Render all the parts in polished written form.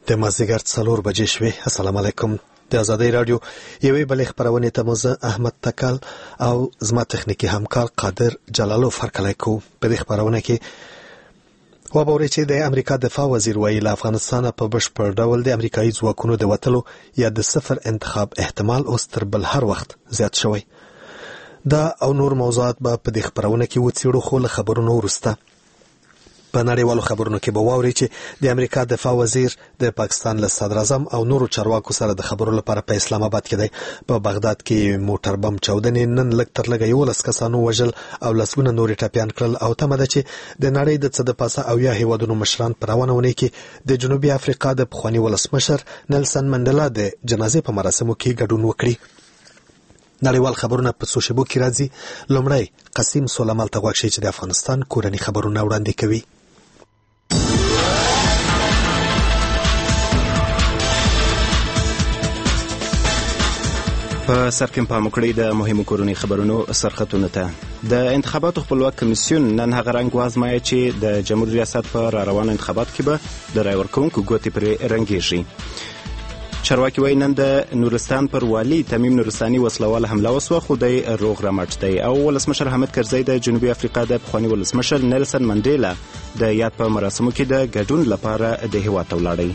د مازدیګر 4 بجې شوې. السلام علیکم. د آزادۍ رادیو یوې بلې خبرونې ته مزه احمد تکل او زما تخنیکی همکار قادر جلالو فرقلای کو. په دې خبرونه کې وبوري چې د امریکا دفاع وزیر ویلي له افغانستان په بشپړ ډول د امریکایي ځواکونو د وټلو یا د صفر انتخاب احتمال اوس تر بل هر وخت زیات شوی. دا او نور موضوعات به په دې خبرونه کې وڅېړو، خو له خبرونو وروسته په نړیوالو خبرونو کې به واوري چې د امریکا دفاع وزیر د پاکستان له صدر اعظم او نورو چارواکو سره د خبرو لپاره په اسلام آباد کې دی. په بغداد کې موټر بم چاودنې نن لږ تر لږه 11 کسانو وژل او لسګونه نورې ټپیان کړل، او تمه ده چې د نړۍ د څه د پاسه او یا هیوادونو مشران په روانه ونې کې د جنوبي افریقا د پخواني ولسمشر نیلسن منډلا د جنازې په مراسمو کې ګډون وکړي. نړیوال خبرونه په څو شیبو کې راځي. لومړی قسیم سولمال ته غوښتي چې د افغانستان کورنی خبرونه وړاندې کوي. په سرکم په مکړې د مهمو کورنی خبرونو سرختونه ته د انتخاباتو خپلواک کمیسیون نن هغه رنګ وازمایي چې د جمهوریت ریاست په روان انتخابات کې به د رای ورکوونکو ګوتې پرې رنګېږي. چارواکي وایي نن د نورستان پر والي تمیم نورستاني وسلوال حمله وسوه، خو دی روغ رمټ دی. او ولسمشر حامد کرزی د جنوبي افریقا د پخواني ولسمشر نیلسن منډیلا د یاد په مراسمو کې د ګډون لپاره د هیواد ته ولاړی.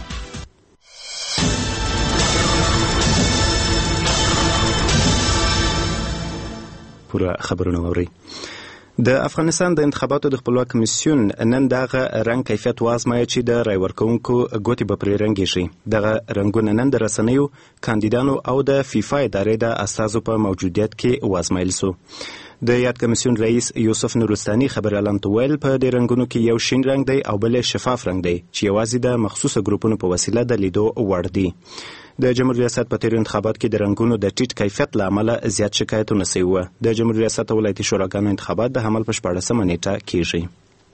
پوره خبرونه اورئ. د افغانستان د انتخاباتو د خپلواک کمیسیون نن دغه رنګ کیفیت وازمایي چې د رای ورکوونکو ګوتې به پرې رنګېږي. دغه رنګونه نن د رسنیو، کاندیدانو او د فیفا ادارې د استازو په موجودیت کې وازمایل سو. د یاد کمیسیون رئیس یوسف نورستاني خبريالانو ته ویل په دې رنګونو کې یو شین رنګ دی او بل شفاف رنګ دی چې یوازې د مخصوصه ګروپونو په وسیله د لیدو وړ دی. د جمهوریت ریاست په تیر انتخابات کې د رنګونو د ټیټ کیفیت له امله زیات شکایتونه شوي وو. د جمهوریت ریاست ولایتي شوراګانو انتخابات د حمل په 14مه نیټه کیږي.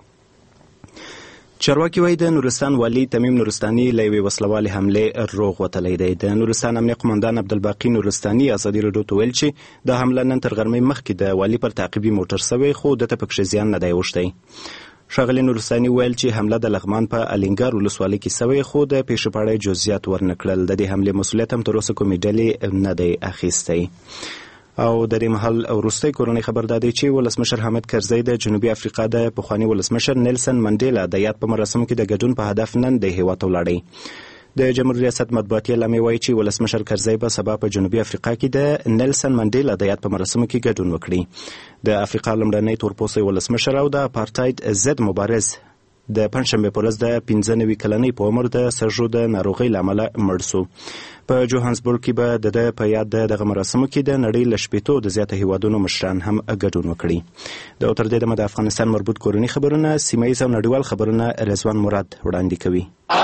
چارواکي وایي د نورستان والي تمیم نورستاني له یوې وسلوالې حملې روغ وتلی دی. د نورستان امنیه قمندان عبدالباقي نورستاني ازادي راډیو ته ویل چې د حمله نن تر غرمې مخکې د والي پر تعقیبي موټر سوی، خو دته پکښې زیان نه دی اوښتی. ښاغلي نورستاني ویل چې حمله د لغمان په الینګار ولسوالۍ کې سوی، خو د پیښې په اړه جزئیات ورنه کړل. د دې حملې مسؤلیت هم تر اوسه کومې ډلې نه دی اخیستی. او د دې مهال وروستی کورنی خبر دا دی چې ولسمشر حامد کرزی د جنوبي افریقا د پخواني ولسمشر نیلسن منډیلا د یاد په مراسمو کې د ګډون په هدف نن د هیواد ته ولاړی. د جمهوریت ریاست مطبوعاتي اعلامیه وایي چې ولسمشر کرزی به سبا په جنوبي افریقا کې د نیلسن منډیلا د یاد په مراسمو کې ګډون وکړي. د افریقا لومړنی تورپوستی ولسمشر او د اپارټاید ضد مبارز د پنځشنبې په ورځ د 95 کلنۍ په عمر د سږو د ناروغۍ له امله مړ شو. په جوهانسبورګ کې به د په یاد دغه مراسمو کې د نړۍ له شپېتو د زیاته هیوادونو مشران هم ګډون وکړي. د تر دې دمه د افغانستان مربوط کورنی خبرونه، سیمه‌ییز او نړیوال خبرونه رضوان مراد وړاندې کوي.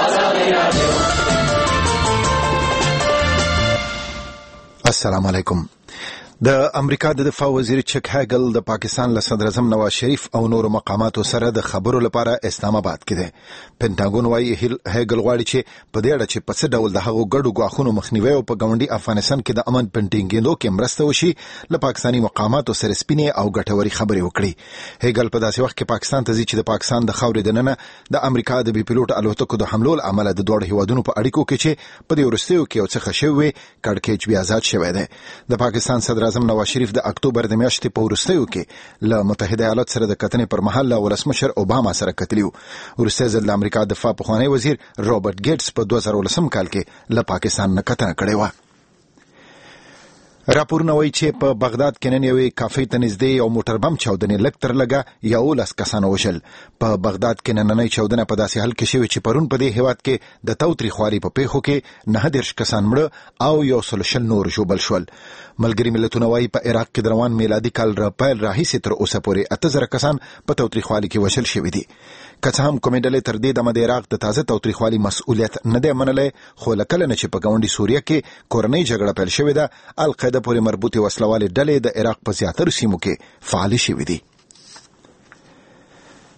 السلام علیکم. د امریکا د دفاع وزیر چک هیګل د پاکستان له صدر اعظم نواز شریف او نورو مقاماتو سره د خبرو لپاره اسلام آباد کې دی. پینټاګون وايي هیګل غواړي چې په دې اړه چې په څه ډول د هغو ګډو غواخونو مخنیوي او په ګاونډي افغانستان کې د امن پینټینګینګو کې مرسته وشي، له پاکستاني مقاماتو سره سپینې او ګټوري خبرې وکړي. هیګل په داسې وخت کې پاکستان ته ځي چې د پاکستان د خاورې دننه د امریکا د بي پيلوټ الوتکو د حملو له امله د دوه هیوادونو په اړیکو کې چې په دې ورستیو کې یو څه خښوي کړکېچ بیا آزاد شوی دی. د پاکستان صدر اعظم نواز شریف د اکتوبر د میاشتې په وروستیو کې له متحده ایالات سره د کتنې پر مهال له ولسمشر اوباما سره کتلیو. وروستی ځل د امریکا دفاع پخوانی وزیر رابرټ ګیټس په 2019 کال کې له پاکستان نه کتنه کړې وه. راپورونه وایي چې په بغداد کې نن یوې کافې ته نږدې یو موټر بم چاودنې لږ تر لږه 11 کسانو وژل. په بغداد کې نننۍ چاودنه په داسې حال کې شوې چې پرون په دې هیواد کې د تاوتریخوالي په پیښو کې 19 کسان مړه او 120 نور ژوبل شول. ملګري ملتونه وایي په عراق کې د روان میلادي کال راپیل راهیسې تر اوسه پورې 8000 کسان په تاوتریخوالي کې وژل شوي دي. که څه هم کومې ډلې تر دې دمه د عراق د تازه تاوتریخوالي مسؤلیت نه دی منلی، خو له کله نه چې په ګاونډي سوریه کې کورنۍ جګړه پیل شوې ده، القاعده پورې مربوطې وسلوالې ډلې د عراق په زیاترو سیمو کې فعالې شوې دي.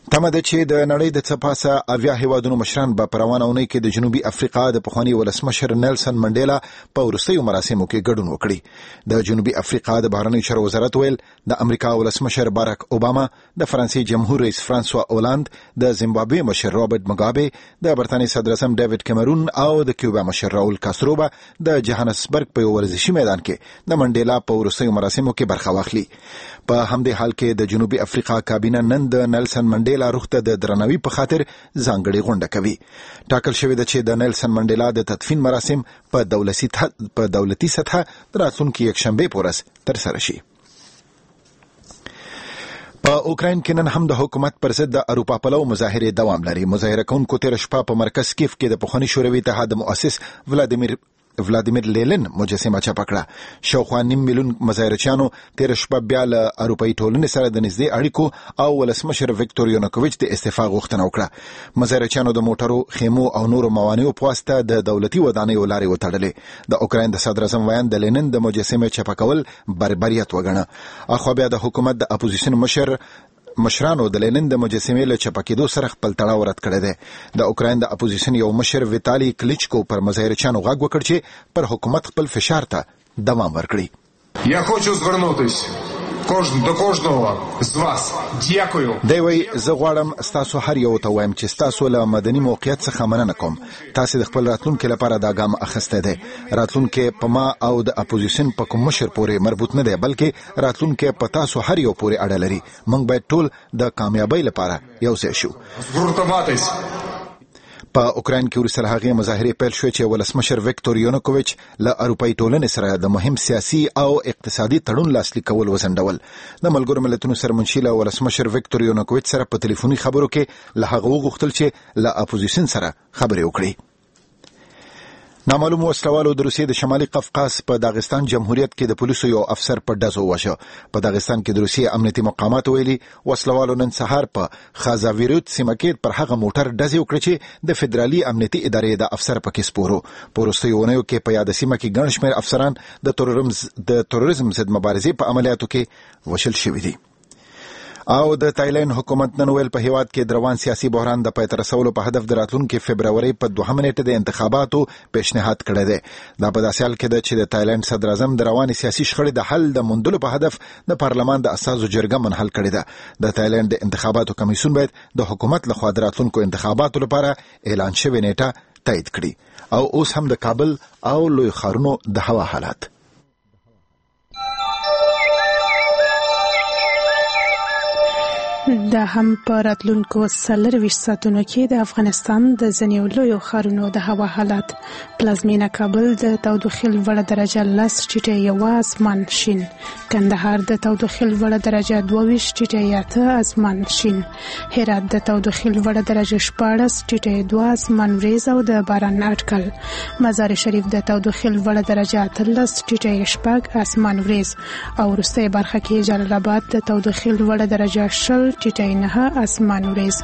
تمه ده چې د نړۍ د څه پاسه 80 هیوادونو مشران به په روانه اونۍ کې د جنوبي افریقا د پخواني ولسمشر نیلسن منډیلا په وروستیو مراسمو کې ګډون وکړي. د جنوبي افریقا د بهرنیو چارو وزارت ویل د امریکا ولسمشر باراک اوباما، د فرانسې جمهور رئیس فرانسوا اولاند، د زیمبابوې مشر رابرټ مګابي، د برتانیې صدر اعظم ډیوډ کیمرون او د کیوبا مشر راول کاسترو به د جوهانسبرګ په ورزشي میدان کې د منډیلا په وروستیو مراسمو کې برخه واخلي. په همدې حال کې د جنوبي افریقا کابینه نن د نیلسن منډیلا روح ته د درناوي په خاطر ځانګړې غونډه کوي. ټاکل شوې ده چې د نیلسن منډیلا د تدفین مراسم په دولتي سطحه راتلونکي یکشنبه په ورځ ترسره شي. په اوکراین کې نن هم د حکومت پر ضد د اروپا پلو مظاهرې دوام لري. مظاهره کوونکو تیر شپه په مرکز کیف کې د پخواني شوروي اتحاد مؤسس ولادیمیر لینن مجسمه چاپ کړه. شاوخوا 9 میلیون مظاهرچیانو تیر شپه بیا له اروپایي ټولنې سره د نږدې اړیکو او ولسمشر ویکتور یانوکوویچ د استعفا غوښتنه وکړه. مظاهرچیانو د موټرو، خیمو او نورو موانعو په واسطه د دولتي ودانیو لارې وتړلې. د اوکراین د صدر اعظم ویان د لینن د مجسمه چاپ کول بربریت وګڼه. اخو بیا د حکومت د اپوزیشن مشرانو د لینن د مجسمې له چاپ کېدو سره خپل تړاو رد کړی دی. د اوکراین د اپوزیشن یو مشر ویتالي کلیچکو پر مظاهرچیانو غږ وکړ چې پر حکومت خپل فشار ته دوام ورکړي. Я хочу звернутись до кожного з вас. Дякую. دی وی زه غواړم ستاسو هر یو ته وایم چې ستاسو له مدني موقعیت څخه مننه کوم. تاسو د خپل راتلونکي لپاره دا ګام اخیستی دی. راتلونکي په ما او د اپوزیشن په کوم مشر پورې مربوط نه دی، بلکې راتلونکي په تاسو هر یو پورې اړه لري. موږ باید ټول د کامیابی لپاره یو ځای شو. Згуртуватись. په اوکراین کې ورسره هغه مظاهرې پیل شوې چې ولسمشر ویکتور یانوکوویچ له اروپایي ټولنې سره د مهم سیاسي او اقتصادي تړون لاسلیک کول وځنډول. د ملګرو ملتونو سرمنشي له ولسمشر ویکتور یانوکوویچ سره په ټلیفوني خبرو کې له هغه وغوښتل چې له اپوزیشن سره خبرې وکړي. نامعلوم وسلوالو د روسیې د شمالي قفقاز په داغستان جمهوریت کې د پولیسو یو افسر په ډزو وواژه. په داغستان کې د روسیې امنیتي مقامات ویلي وسلوالو نن سهار په خازاویروت سیمه کې پر هغه موټر ډزې وکړې چې د فدرالي امنیتي ادارې د افسر پکې سپورو. په وروستیو اونیو کې په یاد سیمه کې ګڼ شمېر افسران د تروریزم ضد مبارزې په عملیاتو کې وشل شوي دي. او د تایلند حکومت نن ویل په هیواد کې د روان سیاسي بحران د پای ته رسولو په هدف د راتلونکي فبروري په 2 نیټه د انتخاباتو پیشنهاد کړی دی. دا په داسې حال کې ده چې د تایلند صدر اعظم د رواني سیاسي شخړې د حل د موندلو په هدف د پارلمان د اساسو جرګه منحل کړې ده. د تایلند د انتخاباتو کمیسیون باید د حکومت لخوا د راتلونکو انتخاباتو لپاره اعلان شوې نیټه تایید کړي. او اوس هم د کابل او لوی ښارونو د هوا حالات. دا هم په راتلونکو 24 ساعتونو کې د افغانستان د ځینو لویو ښارونو د هوا حالات. پلازمینه کابل د تودوخې لوړه درجه 10 ټیټه یو اسمان شین، کندهار د تودوخې لوړه درجه 22 ټیټه 8 اسمان شین، هرات د تودوخې لوړه درجه 14 ټیټه 2 اسمان وریځ او د باران اټکل، مزار شریف د تودوخې لوړه درجه 13 ټیټه 6 اسمان وریځ او وروستۍ برخه کې جلال آباد د تودوخې لوړه درجه 10 ټیټه 9 اسمان وریځ.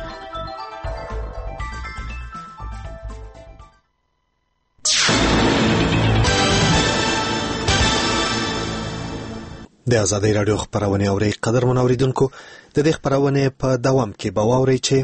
د آزادۍ راډیو خبرونه اوري. قدرمن اوریدونکو، د دې خبرونه په دوام کې به واورئ چې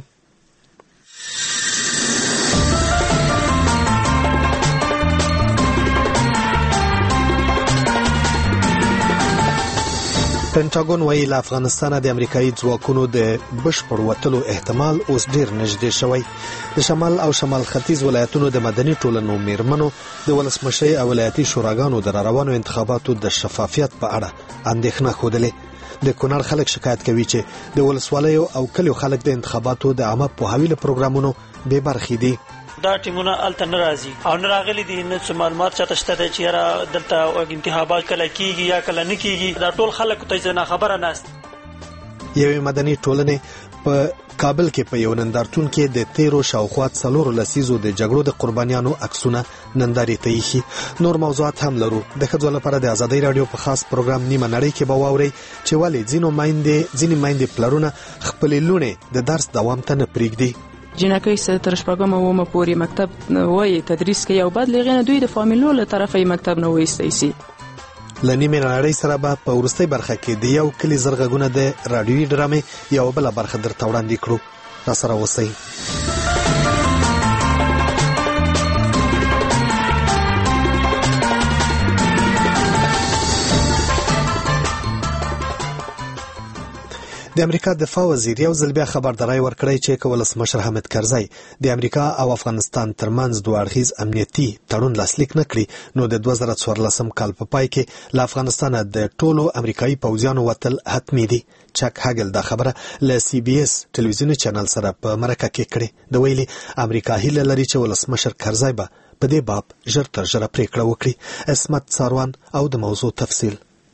پینټاګون وایي له افغانستانه د امریکایي ځواکونو د بشپړ وتلو احتمال اوس ډیر نږدې شوی. د شمال او شمال ختیځ ولایتونو د مدني ټولنو میرمنو د ولسمشرۍ او ولایتي شوراګانو د روانو انتخاباتو د شفافیت په اړه اندېښنه ښودلې. د کونړ خلک شکایت کوي چې د ولسوالیو او کلیو خلک د انتخاباتو د عامه پوهاوي له پروګرامونو بې برخې دي. دا ټیمونه الته ناراضي او نراغلي دي، نه څه معلومات چاته شته چې را دلته انتخابات کله کیږي یا کله نه کیږي. دا ټول خلک ته نه خبره ناست. یوې مدني ټولنې په کابل کې په یو نندارتون کې د 13 شاوخوا 4 لسیزو د جګړو د قربانیانو عکسونه نندارې ته ایښي. نور موضوعات هم لرو. د ښځو لپاره د آزادۍ راډیو په خاص پروګرام نیمه نړۍ کې به واورئ چې ولې ځینې میندې پلرونه خپلې لوڼې د درس دوام ته نه پرېږدي. جنکۍ سره تر شپږم اومه پورې مکتب وایي تدریس کوي او بعد لغې نه دوی د فامیلو له طرفه مکتب نه وایستی سي. له نیمې نړۍ سره به په وروستۍ برخه کې د یو کلي زرغږونه د راډیوي ډرامې یو بله برخه درته وړاندې کړو. راسره اوسئ. د امریکا دفاع وزیر یو ځل بیا خبرداری ورکړی چې که ولسمشر حامد کرزی د امریکا او افغانستان ترمنځ دوه اړخیز امنیتي تړون لاسلیک نه کړي نو د 2014 کال په پای کې له افغانستانه د ټولو امریکایي پوځیانو وتل حتمي دي. چک هاګل دا خبره له سی بي اس ټلویزیوني چینل سره په مرکه کې کړې. د ویلي امریکا هیله لري چې ولسمشر کرزی به په دې باب ژر تر ژره پریکړه وکړي. اسمت ساروان او د موضوع تفصیل.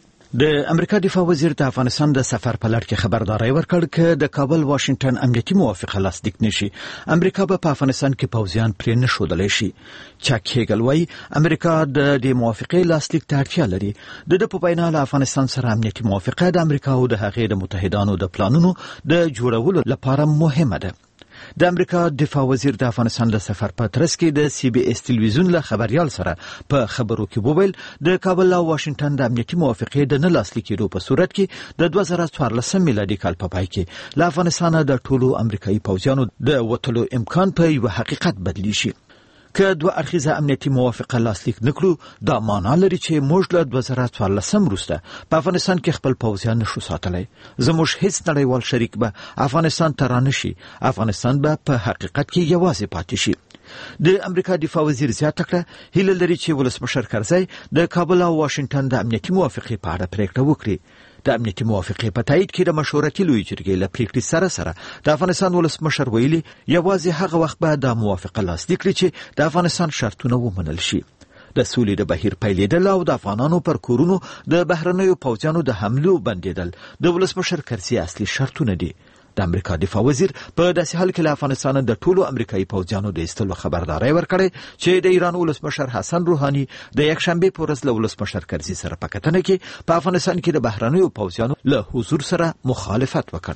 د امریکا دفاع وزیر د افغانستان د سفر په لړ کې خبرداری ورکړ چې د کابل واشنگټن امنیتي موافقه لاسلیک نشي امریکا به په افغانستان کې پوځیان پرې نه ښودلی شي. چک هیګل وایي امریکا د دې موافقې لاسلیک ته اړتیا لري. د په وینا له افغانستان سره امنیتي موافقه د امریکا او د هغې د متحدانو د پلانونو د جوړولو لپاره مهمه ده. د امریکا دفاع وزیر د افغانستان له سفر په ترڅ کې د سی بي اس ټلویزیون له خبريال سره په خبرو کې وویل د کابل او واشنگټن د امنیتي موافقې د نه لاسلیک کېدو په صورت کې د 2014 میلادي کال په پای کې له افغانستان د ټولو امریکایي پوځیانو د وټلو امکان په یو حقیقت بدلی شي. که دوه اړخیزه امنیتي موافقه لاسلیک نکړو دا معنا لري چې موږ له 2014 وروسته په افغانستان کې خپل پوځیان نشو ساتلی. زموږ هیڅ نړیوال شریک به افغانستان ته رانشي. افغانستان به په حقیقت کې یوازې پاتې شي. د امریکا دفاع وزیر زیاته کړه هیله لري چې ولسمشر کرزی د کابل او واشنگټن د امنیتي موافقې په اړه پریکړه وکړي. د امنیتي موافقې په تایید کې د مشورتي لوی جرګې له پریکړې سره د افغانستان ولسمشر ویلي یوازې هغه وخت به د موافقه لاسلیک کړي چې د افغانستان شرطونه ومنل شي. د سولې د بهیر پیلېدل او د افغانانو پر کورونو د بهرنیو پوځیانو د حملو بندېدل د ولسمشر کرزي اصلي شرطونه دي. د امریکا دفاع وزیر په داسې حال کې له افغانستان د ټولو امریکایي پوځیانو د ایستلو خبرداری ورکړی چې د ایران ولسمشر حسن روحاني د یکشنبه په ورځ له ولسمشر کرزي سره په کتنه کې په افغانستان کې د بهرنیو پوځیانو له حضور سره مخالفت وکړ.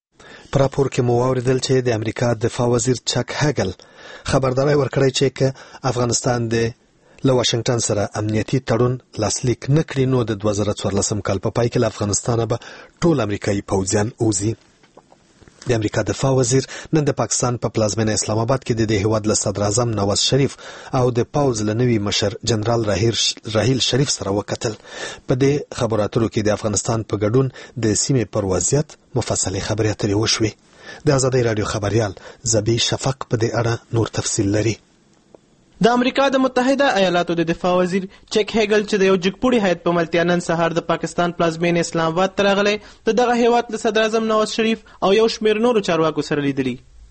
پر راپور کې مو واوریدل چې د امریکا دفاع وزیر چک هاګل خبرداری ورکړی چې که افغانستان د له واشنگټن سره امنیتي تړون لاسلیک نه کړي نو د 2014 کال په پای کې له افغانستانه به ټول امریکایي پوځیان وځي. د امریکا دفاع وزیر نن د پاکستان په پلازمینه اسلام آباد کې د هیواد له صدر اعظم نواز شریف او د پوځ له نوي مشر جنرال راحیل شریف سره وکتل. په دې خبرو اترو کې د افغانستان په ګډون د سیمې پر وضعیت مفصلې خبرې اترې وشوې. د ازادۍ رادیو خبريال زبی شفق په دې اړه نور تفصیل لري. د امریکا د متحده ایالاتو د دفاع وزیر چک هیګل چې د یو جګپوړي هیئت په ملتیا نن سهار د پاکستان پلازمینه اسلام آباد ته راغلی د دغه هیواد له صدر اعظم نواز شریف او یو شمېر نورو چارواکو سره لیدلي.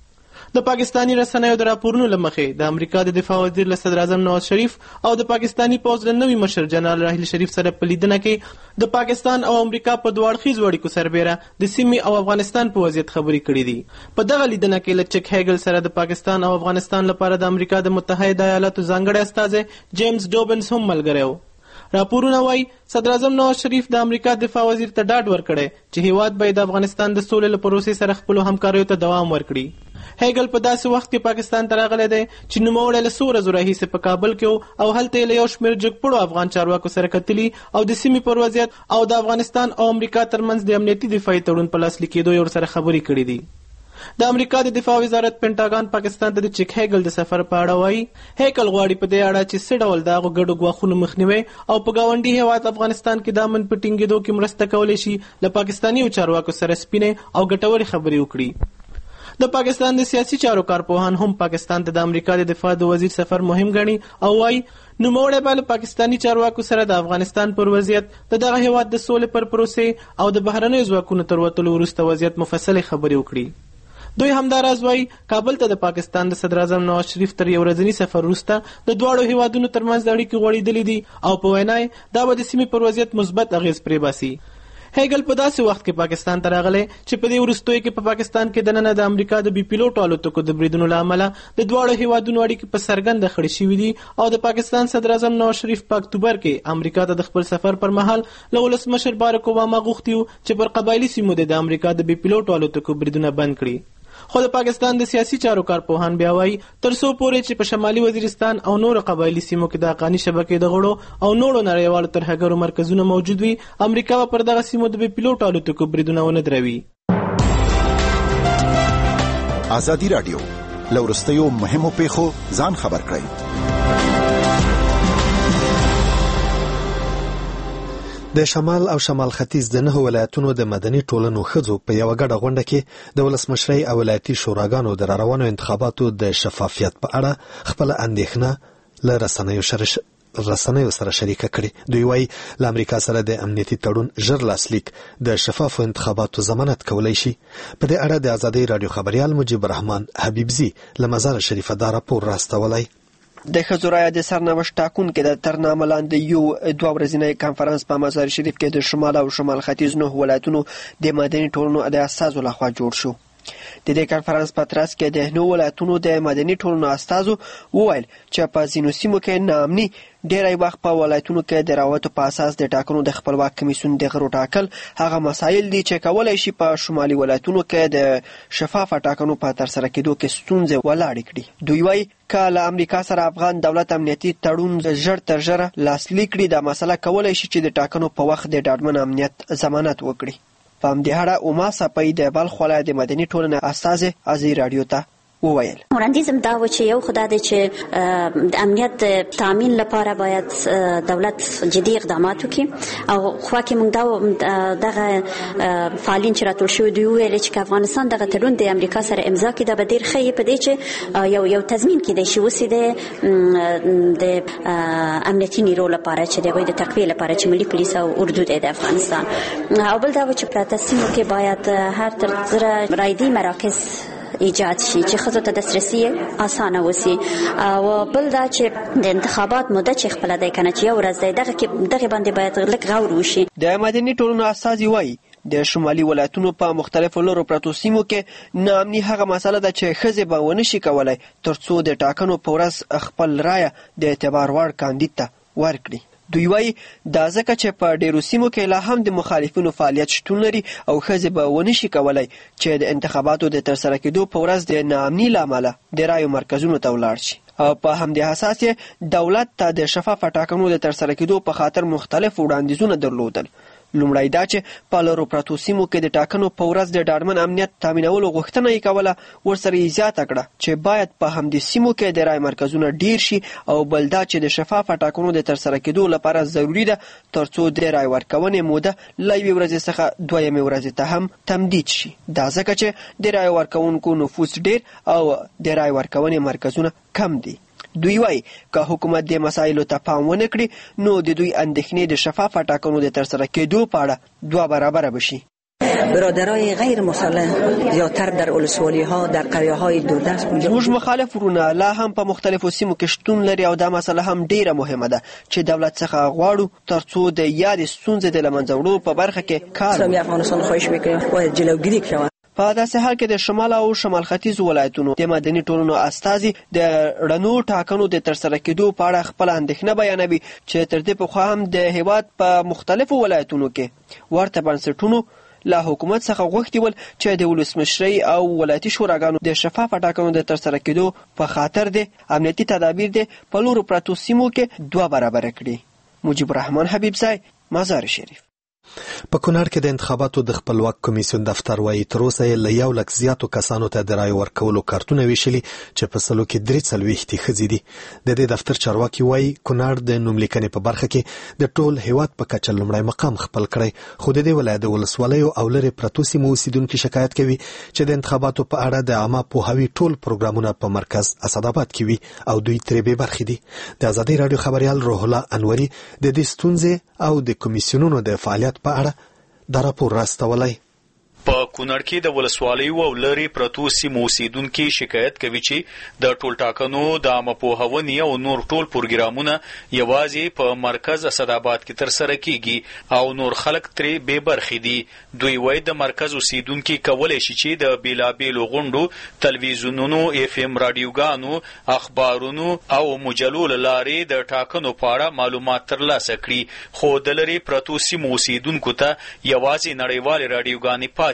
د پاکستانی رسنیو د راپورونو له مخې د امریکا د دفاع وزیر له صدر اعظم نواز شریف او د پاکستانی پوځ له نوي مشر جنرال راحیل شریف سره په لیدنه کې د پاکستان او امریکا په دوه اړخیزو اړیکو سربیره د سیمې او افغانستان په وضعیت خبرې کړې دي. په دغه لیدنه کې له چک هیګل سره د پاکستان او افغانستان لپاره د امریکا د متحده ایالاتو ځانګړی استازی جیمز ډوبنس هم ملګری و. راپورونه وایي صدر اعظم نواز شریف د امریکا دفاع وزیر ته ډاډ ورکړی چې هیواد به د افغانستان د سولې له پروسې سره خپلو همکاریو ته دوام ورکړي. هیګل په داسې وخت کې پاکستان ته راغلی دی چې نوموړی له څو ورځو راهیسې په کابل کې او هلته یې له یو شمېر جګپوړو افغان چارواکو سره کتلي او د سیمې پر وضعیت او د افغانستان او امریکا ترمنځ د امنیتي دفاعي تړون په لاسلیک کېدو یې ورسره خبرې کړې دي. د امریکا د دفاع وزارت پینټاګان پاکستان ته د چک هیګل د سفر په اړه وایي هیګل غواړي په دې اړه چې څه ډول د هغو ګډو ګواښونو مخنیوی او په ګاونډي هیواد افغانستان کې د امن په ټینګېدو کې مرسته کولی شي له پاکستانیو چارواکو سره سپینې او ګټورې خبرې وکړي. د پاکستان د سیاسي چارو کارپوهان هم پاکستان ته د امریکا د دفاع د وزیر سفر مهم ګڼي او وایي نوموړی به له پاکستاني چارواکو سره د افغانستان پر وضعیت د دغه هیواد د سولې پر پروسې او د بهرنیو ځواکونو تر وتلو وروسته وضعیت مفصلې خبرې وکړي. دوی همداراز وایي کابل ته د پاکستان د صدر اعظم نواز شریف تر یو ورځني سفر وروسته د دواړو هیوادونو ترمنځ اړیکې غوړېدلې دي او په وینا یې دا به د سیمې پر وضعیت مثبت اغیز پرې باسي. هیګل په داسې وخت کې پاکستان ته راغلی چې په دې وروستیو کې په پاکستان کې دننه د امریکا د بي پیلوټو الوتکو د بریدونو له امله د دواړو هیوادونو اړیکې په څرګنده خړې شوي دي او د پاکستان صدر اعظم نواز شریف په اکتوبر کې امریکا ته د خپل سفر پر مهال له ولسمشر بارک اوباما غوښتي وو چې پر قبایلي سیمو د امریکا د بي پیلوټو الوتکو بریدونه بند کړي. خو د پاکستان د سیاسي چارو کارپوهان بیا وایي تر څو پورې چې په شمالي وزیرستان او نورو قبایلي سیمو کې د حقاني شبکې د غړو او نورو نړیوالو ترهګرو مرکزونه موجود وي امریکا به پر دغه سیمو د بي پیلوټو الوتکو بریدونه ونه دروي. ازادي رادیو لورستیو مهمو پیښو ځان خبر کړئ. د شمال او شمال ختیځ د 9 ولایتونو د مدني ټولنو ښځو په یو غټه غونډه کې د ولسمشرۍ او ولایتي شوراګانو د روانو انتخاباتو د شفافیت په اړه خپل اندېښنه له رسنیو سره شریکه کړې. دوی وايي له امریکا سره د امنیتي تړون ژر لاسلیک د شفافو انتخاباتو ضمانت کولای شي. په دې اړه د ازادۍ رادیو خبريال مجيب الرحمن حبیبزي له مزار شریفه دا راپور راستولی. د ښځو رایه د سرنوشت ټاکونکي د ترنامه لاندې یو 2 ورځنی کانفرنس په مزار شریف کې د شمال او شمال ختیځ 9 ولایتونو د مدني ټولنو د اساسو لخوا جوړ شو. د دې کانفرنس په ترڅ کې د 9 ولایتونو د مدني ټولنو استازو وویل چې په ځینو سیمو کې ناامني ډېری وخت په ولایتونو کې د راوتو په اساس د ټاکنو د خپلواک کمیسیون د غړو ټاکل هغه مسایل دي چې کولای شي په شمالي ولایتونو کې د شفافه ټاکنو په ترسره کېدو کې ستونزې ولاړې کړي. دوی وایي که له امریکا سره افغان دولت امنیتي تړون ژر تر ژره لاسلیک کړي دا مسله کولای شي چې د ټاکنو په وخت د ډاډمن امنیت ضمانت وکړي. په همدې اړه اوما سپۍ د بلخ ولایت د مدني ټولنې استازې ازادي رادیو ته وویل. وړاندیزم دا و چې یو خدای دی چې د امنیت تامین لپاره باید دولت جدي اقدامات وکړي او خو کې موږ دغه فعالین چې راټول شوي دوی ویل چې افغانستان دغه تړون د امریکا سره امضا کړي دا به ډېر ښه په دې چې یو تضمین کېدای شي اوسې د امنیتي نیرو لپاره چې د تقویه لپاره چې ملي پولیس او اردو د افغانستان او بل دا و چې پراته سیمو کې باید هر تر ځره رایدي مراکز ایجاد شي چې ښځو ته دسترسي اسانه وسی او بل دا چې د انتخابات موده چې خپل دی کنه چې یو ورځ دی دغه باندې باید لږ غور وشي. د مدني ټولنو اساسي وایي د شمالي ولایتونو په مختلفو لورو پرتو سیمو کې ناامني هغه مسله ده چې ښځې به ونه شي کولای ترڅو د ټاکنو په ورځ خپل رایه د اعتبار وړ کاندید ته ورکړي. دوی وایي دا ځکه چې په ډیرو سیمو کې لا هم د مخالفینو فعالیت شتون لري او ښځې به ونه شي کولای چې د انتخاباتو د ترسره کېدو په ورځ د ناامني له امله د رایو مرکزونو ته ولاړ شي. او په همدې اساس دولت ته د شفافه ټاکنو د ترسره کېدو په خاطر مختلف وړاندیزونه درلودل. لومړی دا چې په لرو پرتو سیمو کې د ټاکنو په ورځ د ډاډمن امنیت تامینولو غوښتنه یې کوله ورسره یې زیاته کړه چې باید په همدې سیمو کې د رای مرکزونه ډیر شي او بل دا چې د شفافه ټاکنو د ترسره کېدو لپاره ضروری ده ترڅو د رای ورکونې موده له یوې ورځې څخه 2 ورځې ته هم تمدید شي. دا ځکه چې د رای ورکونکو نفوس ډیر او د رای ورکونې مرکزونه کم دي. دوی وایي که حکومت د مسایلو ته پام ونه کړي نو د دوی اندېښنې د شفافه ټاکنو د ترسره کېدو په اړه 2 برابره بشي. برادرای غیر مسلح زیاتر در ولسوالی‌ها در قریه‌های دوردست زموږ مخالف ورونه لا هم په مختلفو سیمو کې شتون لري او دا مسله هم ډیره مهمه ده چې دولت څخه غواړو ترڅو د یاد ستونزې د لمنځه وړلو په برخه کې کار اسلامي افغانستان خواهش می‌کنیم باید جلوگیری شود. په داسې حال کې د شمال او شمال ختیځ ولایتونو د مدني ټولنو استازي د رڼو ټاکنو د ترسره کېدو په اړه خپل اندېښنه بیانوي چې تر دې پخوا هم د هیواد په مختلفو ولایتونو کې ورته بنسټونو له حکومت څخه غوښتي ول چې د ولسمشرۍ او ولایتي شوراګانو د شفافه ټاکنو د ترسره کېدو په خاطر د امنیتي تدابیر د په لورو پرتو سیمو کې 2 برابره کړي. مجيب الرحمن حبیبزی مزار شریف. په کونړ کې د انتخاباتو د خپلواک کمیسیون دفتر وايي تر اوسه له 1 لک زیاتو کسانو ته د رای ورکولو کارتونه ویشلي چې په سلو کې 43 ښځې دي. د دې دفتر چارواکي وايي کونړ د نوملیکنې په برخه کې د ټول هیواد په کچه لومړی مقام خپل کړی خو د دې ولایت د ولسوالیو او لرې پرتو سیمو اوسیدونکو شکایت کوي چې د انتخاباتو په اړه د عامه پوهاوي ټول پروګرامونه په مرکز اسداباد کې وي او دوی ترې بې برخې دي. د ازادۍ رادیو خبريال روح الله انوري د دې ستونزې او د کمیسیونونو د فعالیت په اړه دا راپور راستولی. په کونړ کې د ولسوالیو او لرې پرتو سیمو اوسیدونکي شکایت کوي چې د ټول ټاکنو د عامه پوهاونې او نور ټول پروګرامونه یوازې په مرکز اسداباد کې ترسره کیږي او نور خلک ترې بې برخې دي. دوی وایي د مرکز اوسیدونکي کولی شي چې د بیلابیلو غونډو تلویزیونونو FM رادیوګانو اخبارونو او مجلو له لارې د ټاکنو په اړه معلومات ترلاسه کړي خو د لرې پرتو سیمو اوسیدونکو ته یوازې نړیوالې رادیوګانې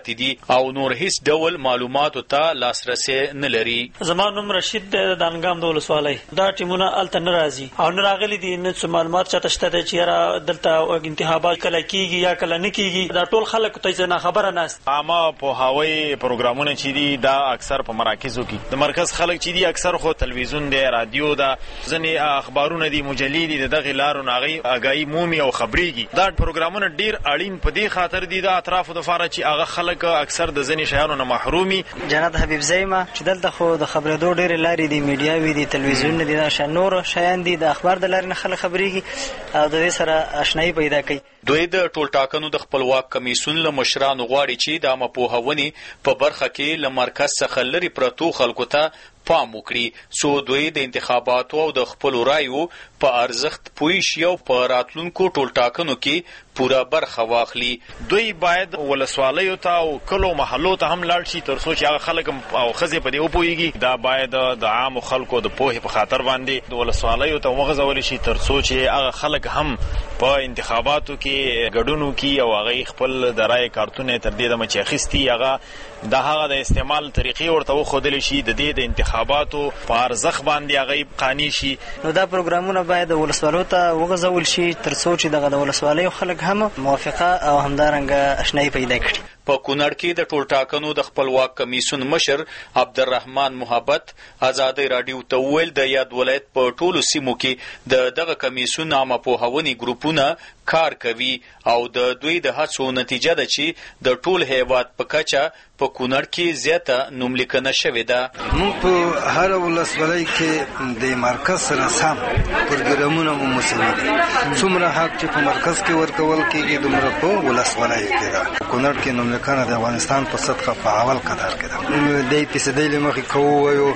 پاتې دي او نور هیڅ ډول معلوماتو ته لاسرسي نه لري. زما نوم رشید د دانګام د ولسوالۍ. دا ټیمونه الته نه راځي او نه راغلي دي، نه څه معلومات چاته شته چې را دلته انتخابات کله کیږي یا کله نه کیږي. دا ټول خلک ته نه خبره ناست. عامه په هوایي پروګرامونه چې دي دا اکثر په مراکزو کې د مرکز خلک چې دي اکثر خو تلویزیون دی، رادیو دا، ځنې اخبارونه دي، مجلې دي، دغه لارو ناغي اگاهي مومي او خبريږي. دا پروګرامونه ډیر اړین په دې خاطر دي د اطرافو د فاره چې هغه خلک اکثر د ځنې شیانو نه محرومي. جنت حبیب زیمه چې دلته خو د خبرېدو ډېرې لارې دي، میډیاوي دي، تلویزیون دي، دا نور شیان دي، د اخبار د لارې نه خلک خبرېږي او د دې سره آشنایي پیدا کوي. دوی د ټولټاکنو د خپلواک کمیسیون له مشرانو غواړي چې د عامه پوهاونې په برخه کې له مرکز څخه لرې پرتو خلکو ته پام وکړي څو دوی د انتخاباتو او د خپلو رایو په ارزښت پوه شي او په راتلونکو ټولټاکنو کې پوره برخه واخلي. دوی باید ولسوالیو ته او کلو محلو ته هم لاړ شي تر څو چې هغه خلک او ښځې په دې وپوهېږي. دا باید د عامو خلکو د پوهې په خاطر باندې د ولسوالیو ته وغځولی شي تر څو چې هغه خلک هم په انتخاباتو کې ګډون وکړي او هغه خپل د رایې کارتونه تر دې دمه چې اخیستي هغه د هغه د استعمال طریقې ورته وښودلی شي، د دې د انتخاباتو په ارزښت باندې هغه قانع شي. نو دا پروګرامونه باید د ولسوالیو ته وغځول شي تر څو چې دغه د ولسوالیو خلک هم موافقه او همدارنګه آشنایي پیدا کړي. په کونړ کې د ټولټاکنو د خپلواک کمیسیون مشر عبدالرحمن محبت ازادي رادیو ته وویل د یاد ولایت په ټولو سیمو کې دغه کمیسیون عامه پوهاونې ګروپونه کار کوي او د دوی د هڅو نتیجه ده چې د ټول هیواد په کچه په کونړ کې زیاته نوملیکنه شوې ده. موږ په هر ولسوالۍ کې د مرکز سره سم پروګرامونه مو مسوي دي. څومره حق چې په مرکز کې ورکول کېږي دومره په ولسوالۍ کې ده. کونړ کې نوملیکنه د افغانستان په سطحه په اول قطار کې ده. د فیصدۍ له مخې کوو وایو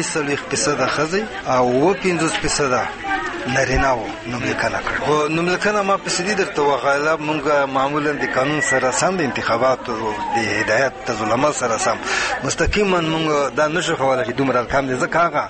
43% ښځې او 50% نارینه وو نوملیکنه کړه. خو نوملیکنه ما پسې درته وغایله موږ معمولا د قانون سره سم د انتخاباتو د هدایت تزلمه سره سم مستقیما موږ دا نشو کولی چې دومره کم دي، ځکه هغه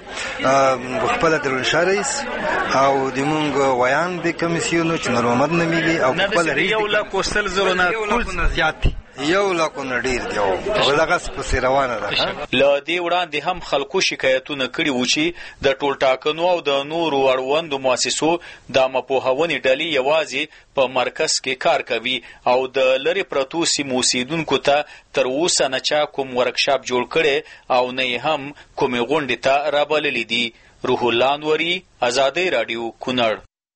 خپله د روڼشاه رئیس او د موږ ویان د کمیسیونو چې نور محمد نومیږي او خپله رئیس 1,00,000 نه ټول زیات دي، 1,00,000 ډیر دی او دغه پسې روانه ده. له دې وړاندې هم خلکو شکایتونه کړي وو چې د ټولټاکنو او د نورو اړوندو مؤسسو د عامه پوهاونې ډلې یوازې په مرکز کې کار کوي او د لرې پرتو سیمو اوسیدونکو ته تر اوسه نه چا کوم ورکشاپ جوړ کړی او نه هم کومې غونډې ته رابللي دي. روح الله انوري، ازادي رادیو، کونړ.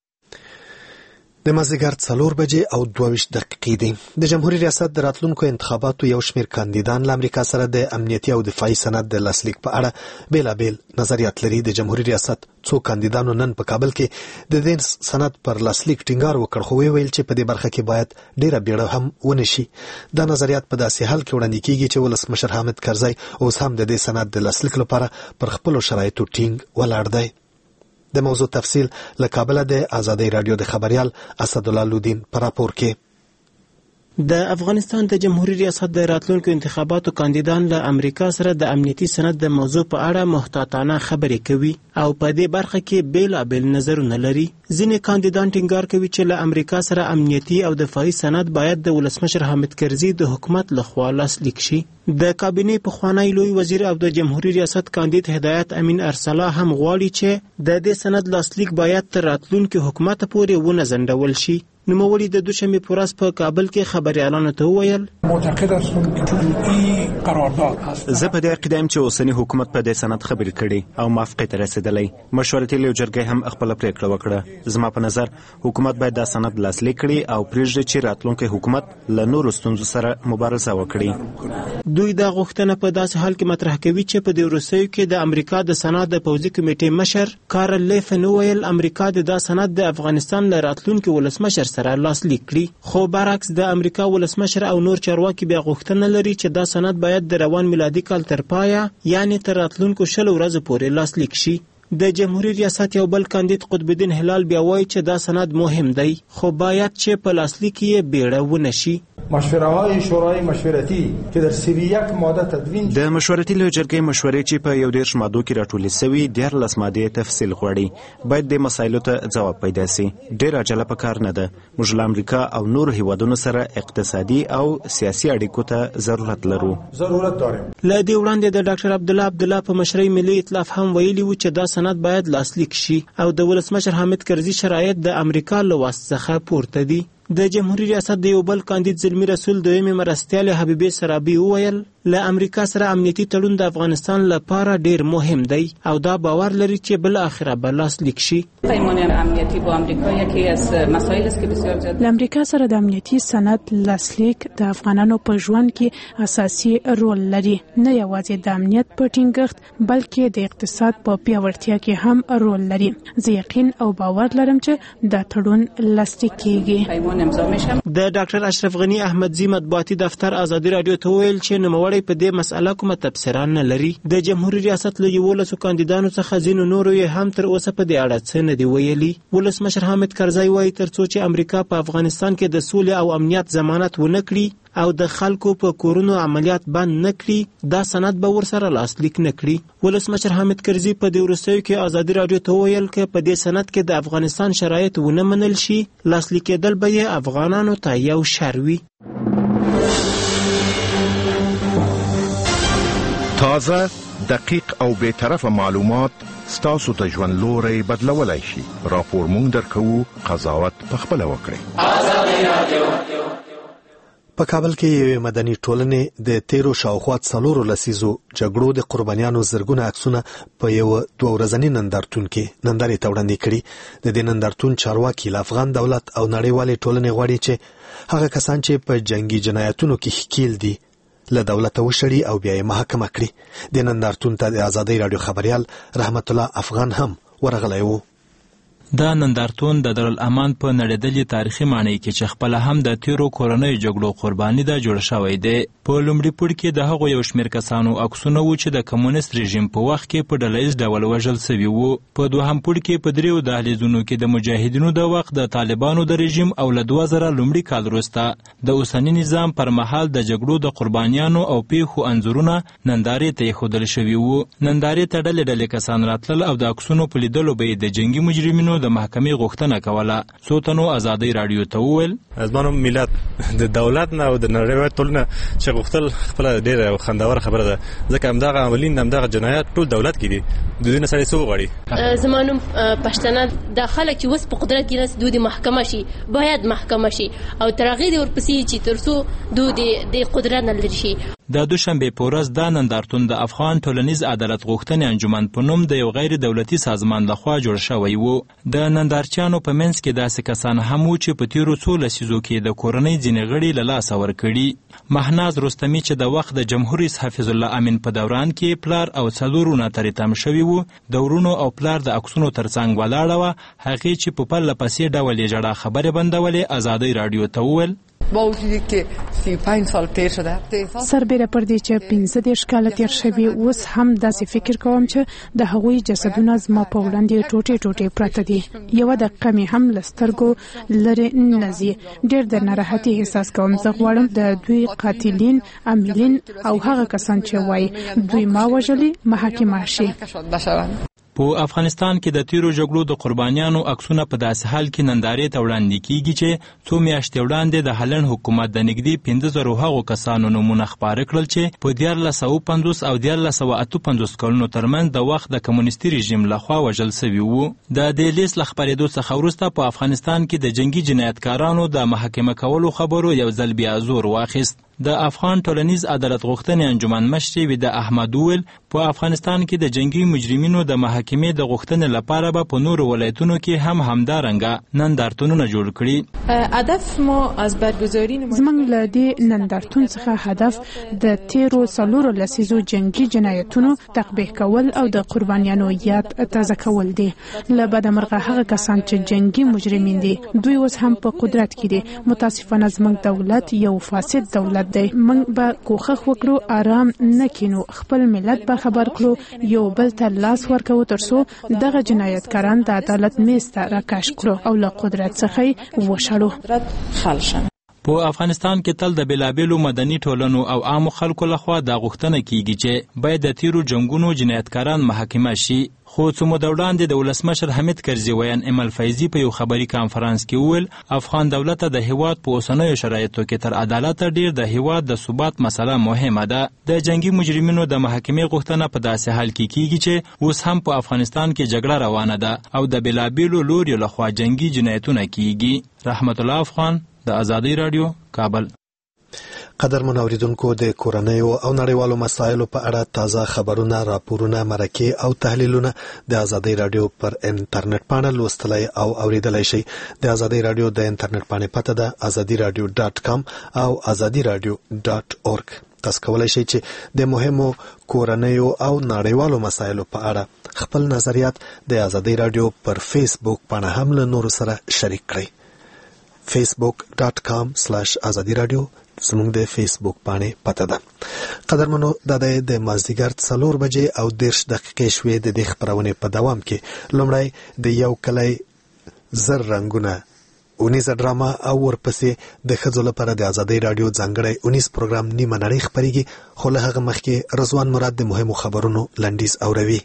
د مازدیګر 4 بجې او 22 دقیقې دي. د جمهوریت ریاست د راتلونکو انتخاباتو یو شمېر کاندیدان له امریکا سره د امنیتي او دفاعي سند د لاسلیک په اړه بیلابیل نظریات لري. د جمهوریت ریاست څو کاندیدانو نن په کابل کې د دې سند پر لاسلیک ټینګار وکړ، خو ویل چې په دې برخه کې باید ډیره بیړه هم ونشي. دا نظریات په داسې حال کې وړاندې کیږي چې ولسمشر حامد کرزی اوس هم د دې سند د لاسلیک لپاره پر خپلو شرایطو ټینګ ولاړ دی. د موضوع تفصیل له کابل د ازادي رادیو د خبريال اسدالله لودین پر راپور کې. د افغانستان د جمهوریت ریاست د راتلونکو انتخاباتو کاندیدان له امریکا سره د امنیتي سند د موضوع په اړه محتاطانه خبرې کوي او په دې برخه کې بیلابیل نظرونه لري. ځینې کاندیدان ټینګار کوي چې له امریکا سره امنیتي او دفاعي سند باید د ولسمشر حامد کرزي د حکومت لخوا لاسلیک شي. د کابینې پخوانی لوی وزیر او د جمهوریت ریاست کاندید هدایت امین ارسلا هم غواړي چې د دې سند لاسلیک باید تر راتلونکي حکومت پورې ونه ځنډول شي. نوموړي د دوشنبې په ورځ په کابل کې خبريالانو ته وویل معتقد هستم که این قرارداد هست. زه په دې عقیده یم چې اوسنی حکومت په دې سند خبرې کړي او موافقې ته رسیدلی. مشورتي لوی جرګې هم خپل پریکړه وکړه. زما په نظر حکومت باید دا سند لاسلیک کړي او پرېږدي چې راتلونکي حکومت له نورو ستونزو سره مبارزه وکړي. دوی دا غوښتنه په داسې حال کې مطرح کوي چې په دې وروستیو کې د امریکا د سند د پوځي کمیټې مشر کارل لیفن وویل امریکا د دا سند د افغانستان له راتلونکي ولسمشر سره لاسلیک کړي. خو برعکس د امریکا ولسمشر او نور چارواکي بیا غوښتنه لري چې دا سند باید د روان میلادي کال تر پایه یعنی تر راتلونکو 20 ورځې پورې لاسلیک شي. د جمهوریت ریاست یو بل کاندید قطب الدین هلال بیا وایي چې دا سند مهم دی خو باید چې په لاسلیک یې بیړه ونه شي. مشوره‌های شورای مشورتي چې در 31 ماده تدوین د مشورتي لوی جرګې مشورې چې په 11 مادو کې راټولې شوې 14 مادې تفصیل غواړي باید د مسایلو ته ځواب پیدا شي. ډېر عجله پکار نه ده. موږ له امریکا او نور هیوادونو سره اقتصادي او سیاسي اړیکو ته ضرورت لرو. له دې وړاندې د ډاکټر عبدالله په مشرۍ ملي ائتلاف هم ویلي و چې دا سند باید لاسلیک شي او د ولسمشر حامد کرزي شرایط د امریکا له واسطه څخه پورته دي. د جمهوریت ریاست د یو بل کاندید زلمی رسول دویمه مرستیال حبیبه سرابي وویل له امریکا سره امنیتي تړون د افغانستان لپاره ډیر مهم دی او دا باور لري چې بل اخره به لاسلیک شي. پیمان امنیتي با امریکا یکی از مسائل است که بسیار زیاد د امریکا سره د امنیتي سند لاسلیک د افغانانو په ژوند کې اساسي رول لري، نه یوازې د امنیت په ټینګښت بلکې د اقتصاد په پیاوړتیا کې هم رول لري. زه یقین او باور لرم چې دا تړون لاسلیک کیږي. د ډاکټر اشرف غنی احمدزي مطبوعاتي دفتر ازادي رادیو ته ویل چې نوموړی په دې مسأله کومه تبصره نه لري. د جمهوریت ریاست له 11 کاندیدانو څخه ځینو نورو یې هم تر اوسه په دې اړه څه نه دی ویلي. ولسمشر حامد کرزي وایي ترڅو چې امریکا په افغانستان کې د سولې او امنیت ضمانت ونه کړي او د خلکو په کورونو عملیات بند نه کړي دا سند به ورسره لاسلیک نه کړي. ولسمشر حامد کرزي په دې وروستیو کې ازادي رادیو ته ویل چې په دې سند کې د افغانستان شرایط ونه منل شي لاسلیکېدل به یې افغانانو ته یو شر وي. تازه دقیق او بے طرفه معلومات ستاسو ته ژوند لوري بدلولای شي. راپور مونږ درکوو، قضاوت پخپله وکړئ. ازادي رادیو په کابل کې یو مدني ټولنې د تیرو شاوخوا 4 لسیزو جګړو د قربانیانو زرګونه عکسونه په یو 2 ورځني نندارتون کې نندارې ته وړاندې کړي. د دې نندارتون چارواکي له افغان دولت او نړیوالې ټولنې غواړي چې هغه کسان چې په جنگي جنایتونو کې ښکیل دي له دولت وشړي او بیا یې محاکمه کړي. د نندارتون ته د ازادۍ رادیو خبريال رحمت الله افغان هم ورغلی و. دا نندارتون د دارالامان په نړیدلې تاریخي معنی کې چې خپل هم د تیرو کورنۍ جګړو قرباني ده جوړ شوی دی. په لومړي پړ کې د هغو یو شمېر کسانو عکسونه و چې د کمونیست رژیم په وخت کې په ډلهییز ډول وژل سوي وو. په دوهم پړ کې په 3 دهلیزونو کې د مجاهدینو د وخت د طالبانو د رژیم او له 2000 لومړي کال وروسته د اوسني نظام پر مهال د جګړو د قربانیانو او پیښو انځورونه نندارې ته ایښودل شوي وو. نندارې ته ډلې کسان راتلل او د عکسونو په لیدلو به د جنگي مجرمینو د محکمې غوښتنه کوله. څو تنو ازادۍ رادیو ته وویل زمانو ملت د دولت نه او د نړیوال ټولنه چې غوښتل خپل ډېره خنداوره خبره ده ځکه همدغه عملین همدغه جنایات ټول دولت کې دي. د دې نه سره څه وغواړي زمانو پښتانه د خلک چې وس په قدرت کې نه دوی محکمه شي باید محکمه شي او ترغې دی ورپسې چې ترڅو دوی د قدرت نه لري شي. د دوشنبه په ورځ د نندارتون د افغان ټولنیز عدالت غوښتنې انجمن په نوم د یو غیر دولتي سازمان لخوا جوړ شوی وو. د نندارچیانو په منځ کې داسې کسان هم وو چې په تیرو څو لسیزو کې د کورنۍ ځینې غړي له لاسه ورکړي. مهناز رستمي چې د وخت د جمهور رئیس حفیظ الله امین په دوران کې پلار او څلورونه ترې تم شوي وو د ورونو او پلار د عکسونو ترڅنګ ولاړه وه. هغې چې په پرله پسې ډول یې ژړا خبرې بندولې ازادۍ راډیو ته وویل با وجودی که 35 سال تیر شده سربیره پر دې چې 15 کال تیر شوي اوس هم داسې فکر کوم چې د هغوی جسدونه زما په وړاندې ټوټې ټوټې پراته دي. یوه دقیقه مې هم له سترګو لرې نه ځي. ډېر د ناراحتي احساس کوم. زه غواړم د دوی قاتلین عاملین او هغه کسان چې وایي دوی ما وژلي محاکمه شي. په افغانستان کې د تیرو جګړو د قربانیانو عکسونه په داسې حال کې نندارې ته وړاندې کیږي چې څو میاشتې وړاندې د هالند حکومت د نږدې 15,000 هغو کسانو نومونه خپاره کړل چې په 1450 او 1458 کلونو ترمنځ د وخت د کمونیستي رژیم لخوا وژل سوي وو. د دې لیست له خپرېدو څخه وروسته په افغانستان کې د جنگي جنایتکارانو د محاکمه کولو خبرو یو ځل بیا زور واخیست. د افغان ټولنیز عدالت غوښتنې انجمن مشر ویده احمد وویل په افغانستان کې د جنگي مجرمینو د محاکمې د غوښتنې لپاره به په نورو ولایتونو کې هم همدارنګه نندارتونونه جوړ کړي. هدف مو از برگزاری زموږ له دې نندارتون څخه هدف د تیرو 4 لسیزو جنگي جنایتونو تقبیح کول او د قربانیانو یاد تازه کول دي. له بدمرغه هغه کسان چې جنگي مجرمین دي دوی اوس هم په قدرت کې دي. متاسفانه زموږ دولت یو فاسد دولت دی. موږ به کوښښ وکړو آرام نه کینو. خپل ملت به خبر کړو یو بل ته لاس ورکو ترڅو دغه جنایتکاران د عدالت میز ته راکش کړو او له قدرت څخه وشړو. په افغانستان کې تل د بېلابېلو مدني ټولنو او عامو خلکو لخوا دا غوښتنه کیږي چې باید د تیرو جنګونو جنایتکاران محاکمه شي، خو څو موده وړاندې د ولسمشر حمید کرزي ویان امل فیضي په یو خبري کانفرانس کې وویل افغان دولت د هیواد په اوسنیو شرایطو کې تر عدالت ډیر د هیواد د ثبات مسله مهمه ده. د جنگي مجرمینو د محاکمې غوښتنه په داسې حال کې کیږي چې اوس هم په افغانستان کې جګړه روانه ده او د بېلابېلو لوریو لخوا جنگي جنایتونه کیږي. رحمت الله افغان، د ازادۍ رادیو، کابل. قدرمن اوریدونکو، د کورنیو او نړیوالو مسایلو په اړه تازه خبرونه، راپورونه، مرکې او تحلیلونه د ازادۍ رادیو پر انټرنیټ پاڼه لوستلای او اوریدلای شئ. د ازادۍ رادیو د انټرنیټ پاڼې پته ده azadiradio.com او azadiradio.org. تاسو کولای شئ چې د مهمو کورنیو او نړیوالو مسایلو په اړه خپل نظریات د ازادۍ رادیو پر فیسبوک پاڼه هم له نورو سره شریک کړئ. facebook.com/azadiradio زموږ د فیسبوک باندې پته ده. قدرمنو، د مازدیګر 4 بجې او 10 دقیقې شوې د دې خبرونې په دوام کې لومړی د یو کلی زر رنگونه 19 ډراما او ورپسې د ښځو لپاره د ازادۍ رادیو ځانګړی 19 پروګرام نیمه نړۍ خپرېږي، خو له هغه مخکې رضوان مراد د مهمو خبرونو لنډیز اوروي.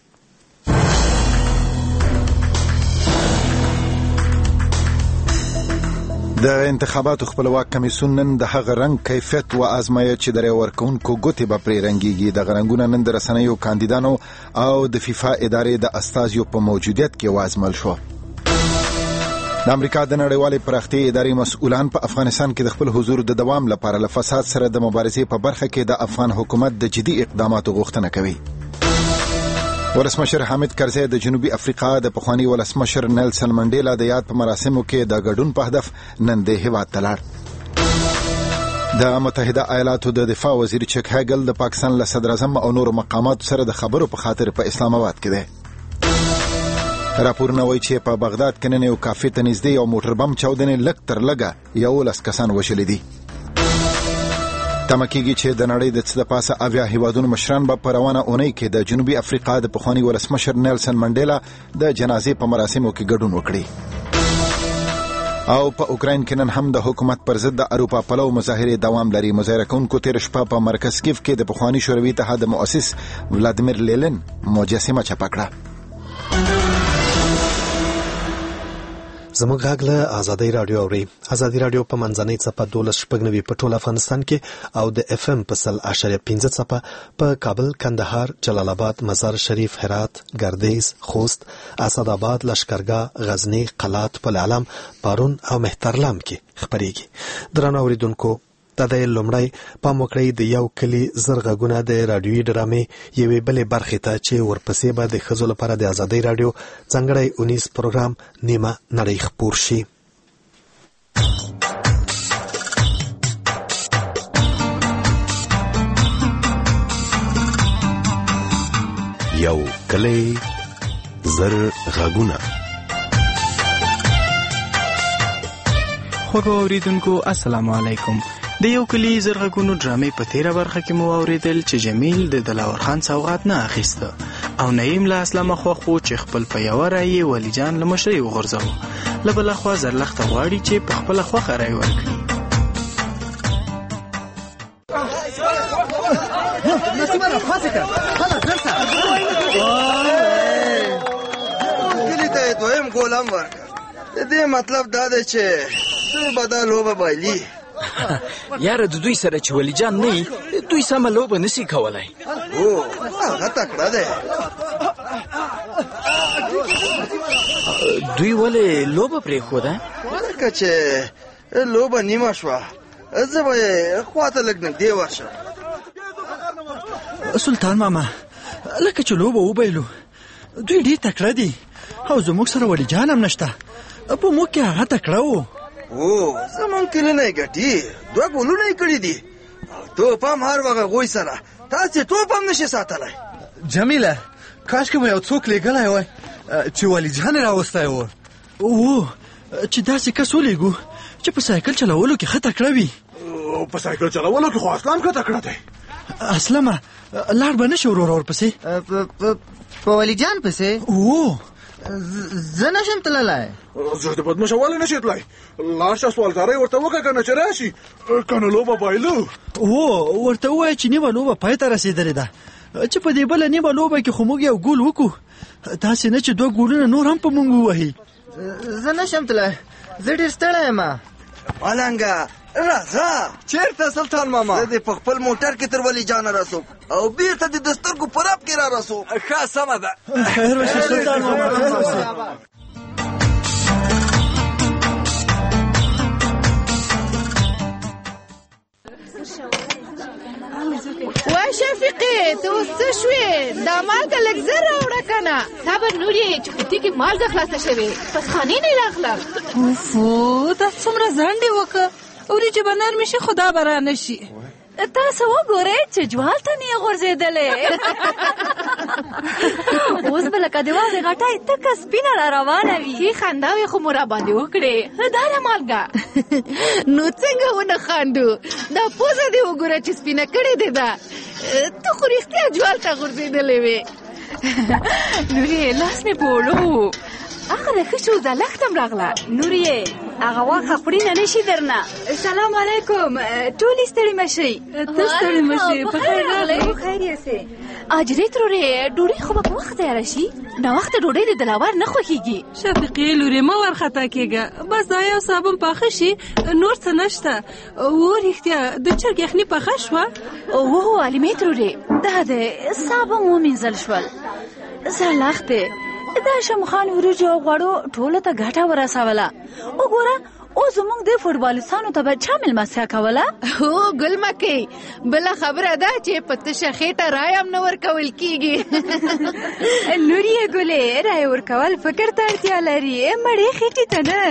د انتخاباتو خپلواک کمیسیون نن د هغه رنګ کیفیت و آزمایه چې د ورکوونکو ګوتې به پرې رنګيږي. د غرنګونه نن د رسنیو کاندیدانو او د فیفا ادارې د استازیو په موجودیت کې وازمل شو. د امریکا د نړیوالې پراختیا ادارې مسؤلان په افغانستان کې د خپل حضور د دوام لپاره له فساد سره د مبارزې په برخه کې د افغان حکومت د جدي اقداماتو غوښتنه کوي. ولسمشر حامد کرزي د جنوبي افریقا د پخوانی ولسمشر نیلسن منډیلا د یاد په مراسمو کې د ګډون په هدف نن د هیواد ته لاړ. د متحده ایالاتو د دفاع وزیر چک هیګل د پاکستان له صدر اعظم او نورو مقاماتو سره د خبرو په خاطر په اسلام آباد کې دی. راپورونه وایي چې په بغداد کې نن یو کافي ته نږدې یو موټر بم چاودنې لږ تر لږه 11 کسان وژلي دي. تمه کېږي چې د نړۍ د څه د پاسه اویا هیوادونو مشران به په روانه اونۍ کې د جنوبي افریقا د پخوانی ولسمشر نیلسن منډیلا د جنازې په مراسمو کې ګډون وکړي. او په اوکراین کې نن هم د حکومت پر ضد د اروپا پلو مظاهرې دوام لري. مظاهره کوونکو تیر شپه په مرکز کیف کې د پخوانی شوروي اتحاد مؤسس ولادیمیر لینین مجسمه چاپه کړه. زموږ غږ له ازادۍ رادیو اوري. ازادۍ رادیو په منځنۍ څپه 12.9 په ټول افغانستان کې او د اف ام په 100.5 څپه په کابل، کندهار، جلال آباد، مزار شریف، هرات، ګردیز، خوست، اسداباد، لشکرګاه، غزنی، قلات، پل علم، پارون او مهترلام کې خبرېږي. درنو اوریدونکو، د لومړی پام وکړئ د یو کلی زرغونه د رادیوي ډرامې یوې بلې برخې ته چې ورپسې به د ښځو لپاره د ازادۍ رادیو ځانګړی 19 پروګرام نیمه نړۍ خپور شي. یو کلی زرغونه. خوږو اوریدونکو، السلام علیکم. د یو کلی زرغونو ډرامې په تیره برخه کې مو اوریدل چې جمیل د دلاور خان سوغات نه اخیسته او نعیم له اسلامه خوښ و چې خپل په یوه رایې ولی جان له مشرۍ وغورځوه. له بله خوا زرلښته غواړي چې په خپله خوښه رای ورکړي. کلي ته یې دویم ګول هم ورکړ. د دې مطلب دا دی چې دوی به دا لوبه بایلي. یاره د دوی سره چې ولی جان نه دوی سمه لوبه نسی کولای. او هغه تکړه دی. دوی ولې لوبه پرېښوده؟ ځکه چې لوبه نیمه شوه، زه به یې خواته لږ نږدې ورشم. سلطان ماما، لکه چې لوبه وبایلو، دوی ډېر تکړه دي او زموږ سره ولی جان هم نشته. په موږ کې هغه تکړه و. او زمون کلی نه ګټي، 2 ګولونه یې کړي دي. توپ هم هر وغه غوی سره، تاسې توپ هم نشي ساتلی. جمیله، کاشکې مو یو څوک لیږلی وای چې ولی جان یې راوستی و. او چې داسې کس ولیږو چې په سایکل چلولو کې ښه تکړه وي. په سایکل چلولو کې خو اسلام ښه تکړه دی. اسلامه لاړ به نه شي ورور ورپسې؟ په ولی جان پسې؟ او زه نشم تللی. زه د بدمشه ولې نشي تللی؟ لاړ شه سوالګارۍ ورته وکړه که نه چې راشي، که نه لوبه بایلو. هو ورته ووایه چې نیمه لوبه پای ته رسېدلې ده، چې په دې بله نیمه لوبه کې خو موږ یو ګول وکړو، داسې نه چې 2 ګولونه نور هم په موږ ووهي. زه نشم تللی، زه ډېر ستړی یم. ملنګه راځه. چیرته سلطان ماما؟ زه دې په خپل موټر کې تر ولی جانه رسوم او بیرته دې د سترګو په رپ کې را رسوم. ښه سمه ده. خیر وشي سلطان ماما، خیر وشي. وای شفیقې ته اوس څه شوې؟ دا مالګه لږ زر راوړه که نه. صبر نورې چې خطي کې مالګه خلاصه شوې پس خانې نه راغلم. اوفو دا څومره ځنډې وکړه، وریجې به نرمې شي خو دا به رانه شي. تاسو وګورئ چې جوال ته نه غورځېدلې. اوس به لکه د واورې غټۍ تکه سپینه را روانه وي. ښې خنداوې خو مو راباندې وکړې. دا ده مالګه. نو څنګه ونه خاندو؟ دا پوزه دې وګوره چې سپینه کړې دې ده. ته خو رښتیا جوال ته غورځېدلې وې. نورې لاس مې په وړو. هغه د ښه شو زلښتم راغله. نورې هغه واښه خوري نه نشي درنه. سلام علیکم، ټولې ستړي مه شئ. ته ستړي مه شئ. په خیر راغلې. خیر یاستې. اجرې ترورې ډوډۍ خو به په وخت تیاره شي. ناوخته ډوډۍ د دلاور نه خوښېږي. شفیقې لورې مه وارخطا کېږه، بس دا یو صابون پاخه شي نور څه نشته. و رښتیا د چرګ یخني پخه شوه؟ اوه علیمې ترورې دا دی صابون ومینځل شول. زلښتې دا شمخان وریجو او غوړو ټولو ته ګټه ورسوله. وګوره اوس زموږ د فوټبالستانو ته به چا مېلمستیا کوله؟ هو ګل مکۍ، بله خبره ده چې په تشه خېټه رایه هم نه ورکول کېږي. نورې ګلې رایه ورکول فکر ته اړتیا لري، مړې خېټې ته نه.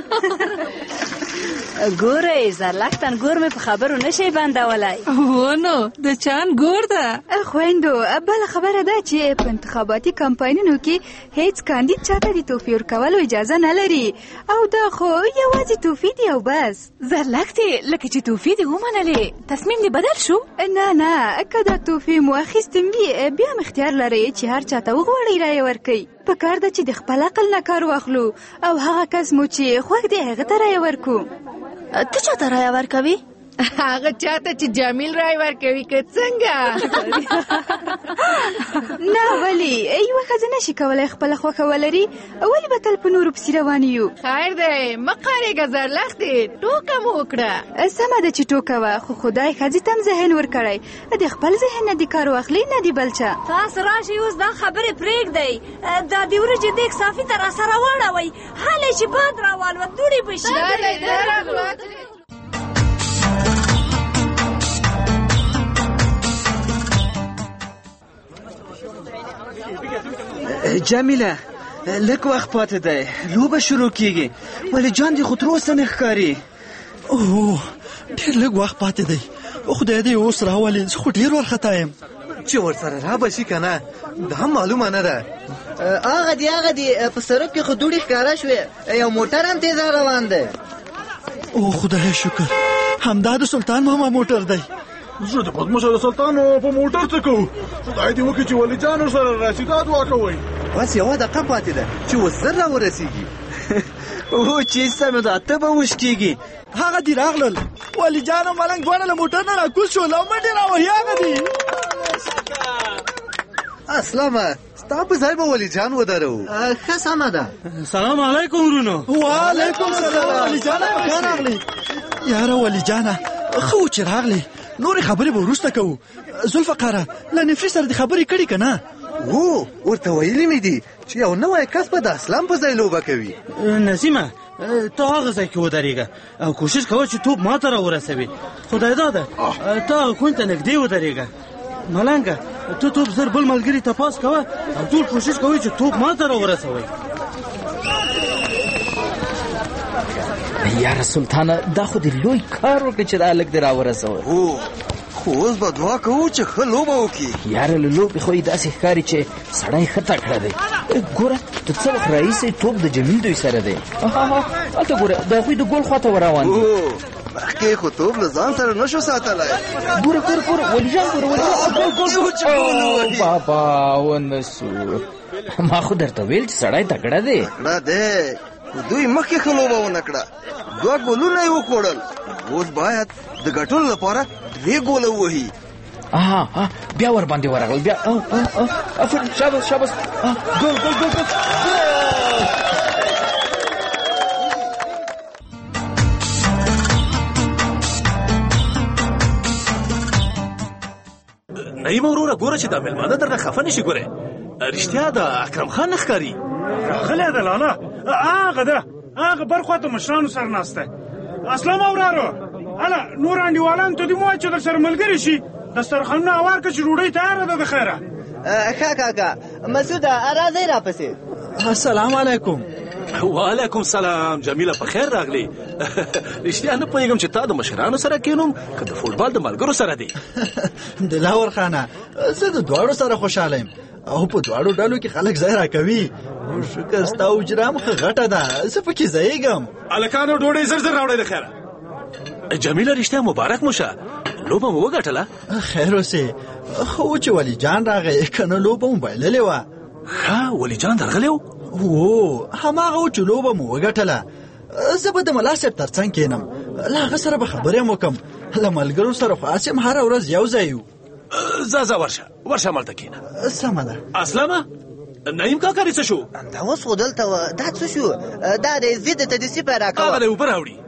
ګورئ زرلښتن ګور مې په خبرو نشي بندولی. هو نو د چان ګور ده. خویندو بله خبره ده چې په انتخاباتي کمپاینونو کې هیڅ کاندید چاته د تحفې ورکولو اجازه نه لري، او دا خو یوازې تحفې دي او بس. زرلښتې لکه چې تحفې دې ومنلې تصمیم دې بدل شو؟ نه که دا تحفې مو اخیستې وي بیا هم اختیار لرئ چې هر چاته وغواړئ رایه ورکئ. پکار ده چې د خپل عقل نه کار واخلو او هغه کس مو چې خوښ دی هغه ته رایه ورکو. ته چاته رایه ورکوي؟ هغه چاته چې جمیل رای ورکوي که څنګه. نه ولې یوه ښځه نشي کولی خپله خوښه ولري، ولې به تل په نورو پسې روان یو؟ خیر دی مه قارېږه زرلښتې، ټوکه مو وکړه. سمه ده چې ټوکه وه، خو خدای ښځې ته هم ذهن ورکړی، د خپل ذهن نه دې کار واخلي نه دې بل چا. تاسو راشئ اوس دا خبرې پرېږدئ، دا د وریجې دیګ صافي ته راسره واړوئ، هلئ چې باد راوالوت دوړې به شي. جمیله لږ وخت پاتې دی، لوبه شروع کیږي، ولې جان دې خو تر اوسه نه ښکاري؟ اوه ډېر لږ وخت پاتې دی، خدای دې اوس راولې، زه خو ډېر وارخطا یم. چې ورسره را به شي که نه دا هم معلومه نه ده. هغه دی په سړک کې خو دوړې ښکاره شوې، یو موټر هم تیز روان دی. او خدای شکر همدا د سلطان ماما موټر دی. زه د پدمشه د سلطان په موټر څه کوو؟ خدای دې وکړي چې ولی جان ورسره راشي، دا دعا کوئ. بس یوه دقیقه پاتې ده چې اوس زر را ورسېږي. او چې سمه ده ته به وش کېږي. هغه دي راغلل، ولی جان او ملنګ دواړه له موټر نه راکوز شول او منډې راوهي. هغه دي اسلامه ستا په ځای به ولی جان ودرو. ښه سمه ده. سلام علیکم ورونو. وعلیکم سلام. ولی جانه پخیر راغلی. یاره ولی جانه ښه و چې راغلی، نورې خبرې به وروسته کوو. ذوالفقاره له نفري سره دې خبرې کړي که نه؟ هو ورته ویلي مې دي چې یو نوی کس به د اسلام په ځای لوبه کوي. نسیمه ته هغه ځای کې ودرېږه او کوشش کوه چې توپ ما ته راورسوي. خدای داده ته هغه کونج ته نږدې ودرېږه. ملنګه ته توپ زر بل ملګري ته پاس کوه او ټول کوشش کوئ چې توپ ما ته راورسوئ. یاره سلطانه دا خو دې لوی کار وکړي چې دا هلک دې راورسوئ. هو خو اوس به دعا کوو چې ښه لوبه وکړي. یاره له لوبې خو یې داسې ښکاري چې سړی ښه تکړه دی. ګوره ته څه وخت راهیسې توپ د جمیل دوی سره دی. هلته ګوره د هغوی د ګول خواته وروان دي. مخکې خو توپ له ځان سره نشو ساتلی. ګوره ولیجان ګوره بابا ونه سو. ما خو درته ویل چې سړی تکړه دی. تکړه دی خو دوی مخکې ښه لوبه ونه کړه، 2 ګولونه یې وخوړل. اوس باید د ګټلو لپاره 2 ګوله ووهي. بیا ور باندې ورغل، بیا افرین، شاباس ګول. نعیم وروره ګوره چې دا مېلمانه درته خفه نشي. ګوره رښتیا د اکرم خان نه ښکاري. راغلی ده لالا، هغه بر خواته مشرانو سره ناسته. اسلام ورارو هله نور انډیوالان ته دې مو چې در سره ملګري شي دسترخوانونه هوار کړه چې ډوډۍ تیاره ده. د خیره ښه کاکا مسعوده راځئ راپسې. السلام علیکم. وعلیکم سلام. جمیله په خیر راغلی. رښتیا نه پوهېږم چې تا د مشرانو سره کینوم که د فوټبال د ملګرو سره دی. دلاور خانه زه د دواړو سره خوشحاله یم او په دواړو ډلو کې خلک ځای راکوي. شکر ستا اجره مخه غټه ده، زه پکې ځایږم. هلکانو ډوډۍ زر راوړئ د خیره. جمیله رښتیا مبارک مو شه، لوبه مو وګټله. خیر اوسې، خو چې ولی جان راغی که نه لوبه مو بایللې وه. ولی جان درغلی و؟ هماغه و چې لوبه مو وګټله. زه به د ملا صاحب تر څنګ کښېنم، له هغه سره به خبرې هم وکړم. له ملګرو سره خو هسې هم هره ورځ یو ځای یو. ځه ورشه همالته کښېنه. سمه ده. اسلامه نعیم کاکا دې څه شو؟ دا اوس خو دلته و. دا څه شو؟ دا دی زه د تدریسي پیدا کوم. هغه دی اوبه راوړي.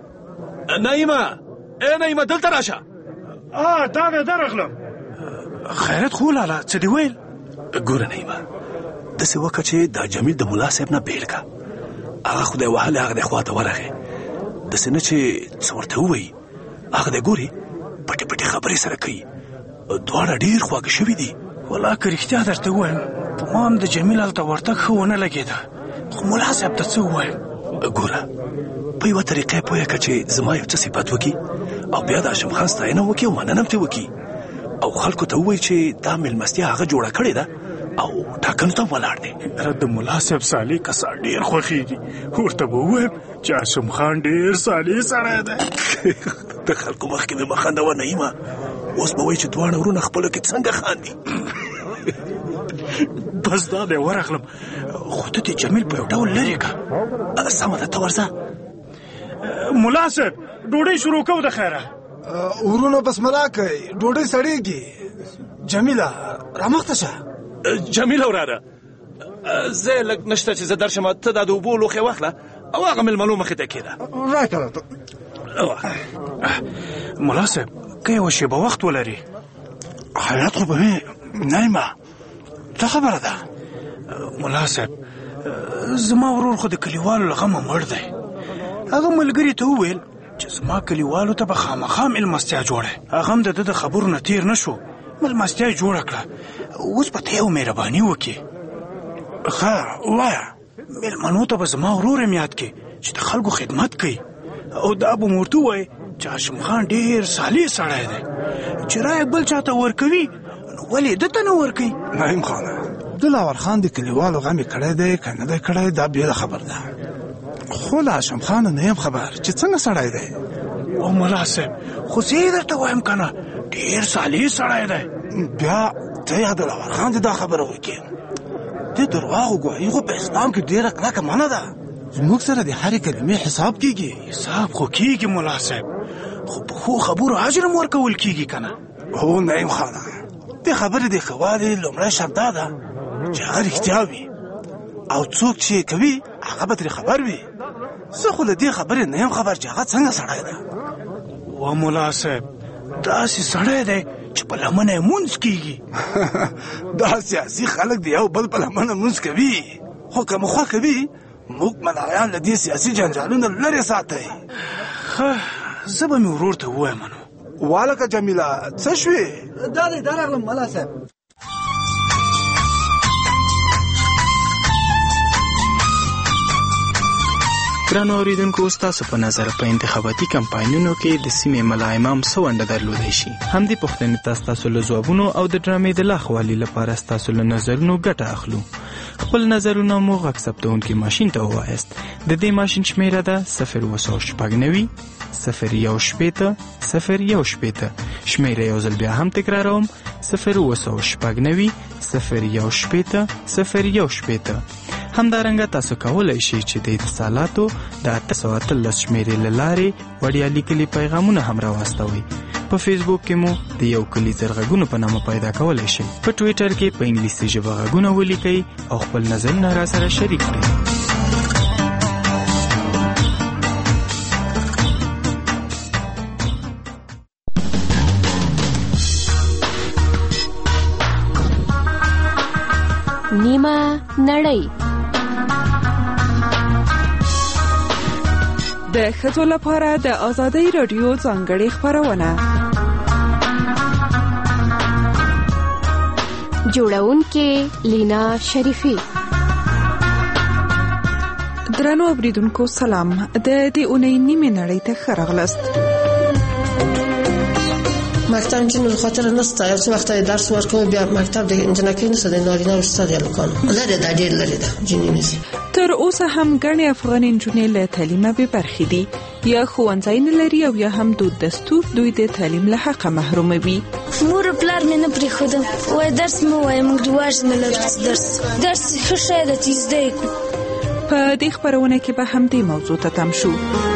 نعیمه دلته راشه. دا درغلم. خیرت خو لالا څه دې ویل؟ ګوره نعیمه داسې وکړه چې دا جمیل د ملا صاحب نه بېل کړه. هغه خدای وهلی هغه دی خواته ورغی. داسې نه چې څه ورته ووایي. هغه دی ګورې پټې خبرې سره کوي. دواړه ډېر خواږه شوي دي. والله که رښتیا درته ووایم په ما هم د جمیل هلته ورتګ ښه ونه لګېده، خو ملا صاحب ته څه ووایم؟ ګوره په یوه طریقه یې پوهه کړه چې زما یو څه صفت وکړي او بیا د هاشم خان ستاینه وکړي او مننه هم ترې وکړي او خلکو ته ووایي چې دا مېلمستیا هغه جوړه کړې ده او ټاکنو ته ولاړ دی. د ملا صاحب صالح کسان ډېر خوښېږي. ورته به ووایم چې هاشم خان ډېر صالح سړی دی. د خلکو مخکې مې مه خندوه نعیمه. اوس به وایي چې دواړه ورونه خپلو کې څنګه خاندي. بس دا دی ورغلم، خو ته دې جمیل په یو ډول لرې که. سمه ده ته ورځه. ملا صاحب ډوډۍ شروع کوو د خیره. ورونه بس ملا کوي، ډوډۍ سړېږي. جمیله رامخته شه. جمیله وراره زه لږ نشته چې زه درشم، ته دا د اوبو لوښی واخله او هغه مېلمنو مخې ته کښېنه. راکړه ملا صاحب که یوه شېبه وخت ولري. خیرات خو به وي نعیمه څه خبره ده؟ ملا صاحب زما ورور خو د کلیوالو له غمه مړ دی. هغه ملګري ته وویل چې زما کلیوالو ته به خامخا مېلمستیا جوړه. هغه هم د ده د خبرو نه تېر نه شو، مېلمستیا یې جوړه کړه. اوس به ته یو مهرباني وکړې. ښه ووایه. مېلمنو ته به زما ورور هم یاد کړې چې د خلکو خدمت کوي او دا به مو ورته ووایې چې هاشم خان ډېر صالح سړی دی، چې رایه بل چاته ورکوي نو ولې ده ته نه ورکوي؟ نعیم خانه دلاور خان د کلیوالو غم یې کړی دی که نه دی کړی دا بېله خبر ده، خو له هاشم خان نه یم خبر چې څنګه سړی دی. او ملا صاحب خو زه یې درته وایم که نه ډېر صالح سړی دی. بیا ته یا دلاور خان دې دا خبره وکړي. د درواغو ګواهي خو په اسلام کې ډېره کلکه منع ده. زموږ سره د هرې کلمې حساب کېږي. حساب خو کېږي ملا صاحب، خو په ښو خبرو اجر هم ورکول کېږي که نه؟ هو نعیم خانه د خبرې د ښه والي لومړی شرط دا ده چې هغه رښتیا وي او څوک چې یې کوي هغه به ترې خبر وي. زه خو له دې خبرې نه یم خبر چې هغه څنګه سړی ده. و ملا صاحب داسې سړی دی چې په لمنه یې مونځ کېږي. دا سیاسي خلک د یو بل په لمنه مونځ کوي، خو که مو خوښه وي موږ ملایان له دې سیاسي جنجالونو لرې ساتئ. ښه زه به مې ورور ته ووایم. نو والکه جمیله څه شوې؟ دا دی دا راغلم ملا صاحب. ګرانو اوریدونکو ستاسو په نظر په انتخاباتي کمپاینونو کې د سیمې ملا امام څه ونډه درلودی شي؟ همدې پوښتنې ته ستاسو له ځوابونو او د ډرامې د لاښوالي لپاره ستاسو له نظرونو ګټه اخلو. خپل نظرونه مو غږ ثبتونکي ماشین ته ووایاست. د دې ماشین شمیره ده 0 2 6 9 018 018. شمیره یو ځل بیا هم تکراروم 090 018 018. همدارنګه تاسو کولی شئ چې د اتصالاتو د 813 شمیرې له لارې وړیا لیکلي پیغامونه هم راواستوئ. په فیسبوک کې مو د یو کلي زرغږونو په نامه پیدا کولی شئ. په ټویټر کې په انګلیسي ژبه غږونه ولیکئ او خپل نظرونه راسره شریک کړئ. نیمه نړۍ د ښځو لپاره د آزادۍ راډیو ځانګړې خپرونه. جوړونکې لینا شریفی. درنو اوریدونکو سلام. د دې اونۍ نیمه نړۍ ته ښه راغلاست. مکتب جنو خاطر نسته یو څه وخت درس ورکوم بیا مکتب د جنکې نسته د نارینه ورسته دی لکان لري دا ډېر لري دا جنینس. تر اوسه هم ګڼې افغان نجونې له تعلیمه بې برخې دي یا ښوونځی نه لري او یا هم دود دستور دوی د تعلیم له حقه محروموي. مور او پلار مې نه پرېښودل وایي درس مه وایه موږ رواج نه لرو درس ښه شی ده چې زده یې کړو. په دې خپرونه کې به همدې موضوع ته تم شو.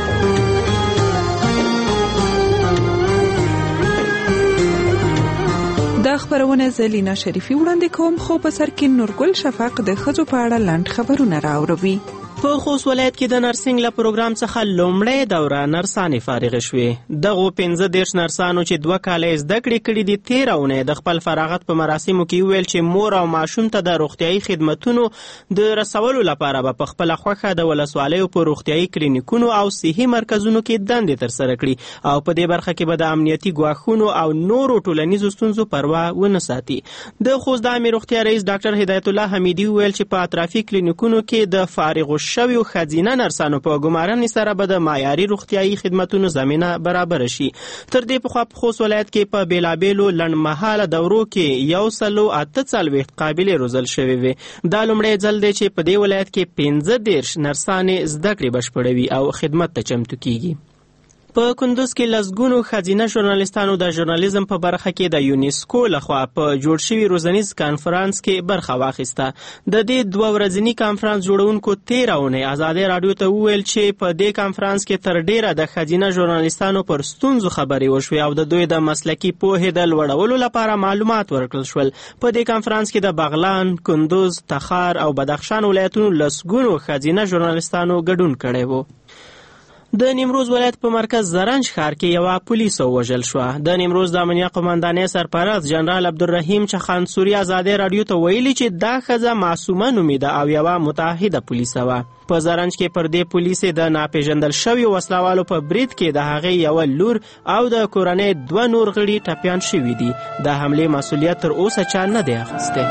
دا خبرونه زلینا شریفی وړاندې کوم خو په سر کې نورګل شفق د ښځو په اړه لنډ خبرونه راوړي. په خوست ولایت کې د نرسنګ له پروګرام څخه لومړی دوره نرسانې فارغ شوې. دغو 15 نرسانو چې 2 کاله زده کړې کړي دي تېره اونۍ د خپل فراغت په مراسمو کې وویل چې مور او ماشوم ته د روغتیايي خدمتونو د رسولو لپاره به په خپله خوښه د ولسوالیو په روغتیايي کلینیکونو او صحي مرکزونو کې دندې ترسره کړي او په دې برخه کې به د امنیتي ګواښونو او نورو ټولنیزو ستونزو پروا ونه ساتي. د خوست د عامې روغتیا رئیس ډاکټر هدایت الله حمیدي وویل چې په اطرافي کلینیکونو کې د فارغو شویو ښځینه نرسانو په ګمارنې سره به د معیاري روغتیايي خدمتونو زمینه برابر شي. تر دې پخوا په خوست ولایت کې په بیلابیلو لنډمهاله دورو کې 148 قابلې روزل شوې وې. دا لومړی ځل دی چې په دې ولایت کې 15 نرسانې زده کړې بشپړوي او خدمت ته چمتو کیږي. په کندوز کې لسګونو ښځینه ژورنالیستانو د ژورنالیزم په برخه کې د یونیسکو لخوا په جوړ شوي روزنیز کانفرانس کې برخه واخیسته. د دې 2 ورځني کانفرانس جوړونکو 13 اونۍ ازادۍ راډیو ته وویل چې په دې کانفرانس کې تر ډیره د ښځینه ژورنالیستانو پر ستونزو خبرې وشوې او د دوی د مسلکي پوهې د لوړولو لپاره معلومات ورکړل شول. په دې کانفرانس کې د بغلان، کندوز، تخار او بدخشان ولایتونو لسګونو ښځینه ژورنالیستانو ګډون کړی و. د نیمروز ولایت په مرکز زرنج ښار کې یوه پولیسو وژل شوه. د نیمروز د امنیه قماندانۍ سرپرست جنرال عبدالرحیم چخانسوري ازادۍ راډیو ته ویلي چې دا ښځه معصومه نومیده او یوه متعهده پولیسه وه. په زرنج کې پر دې پولیسې د ناپېژندل شویو وسلوالو په برید کې د هغې یوه لور او د کورنۍ 2 نور غړي ټپیان شوي دي. د حملې مسؤلیت تر اوسه چا نه دی اخیستی.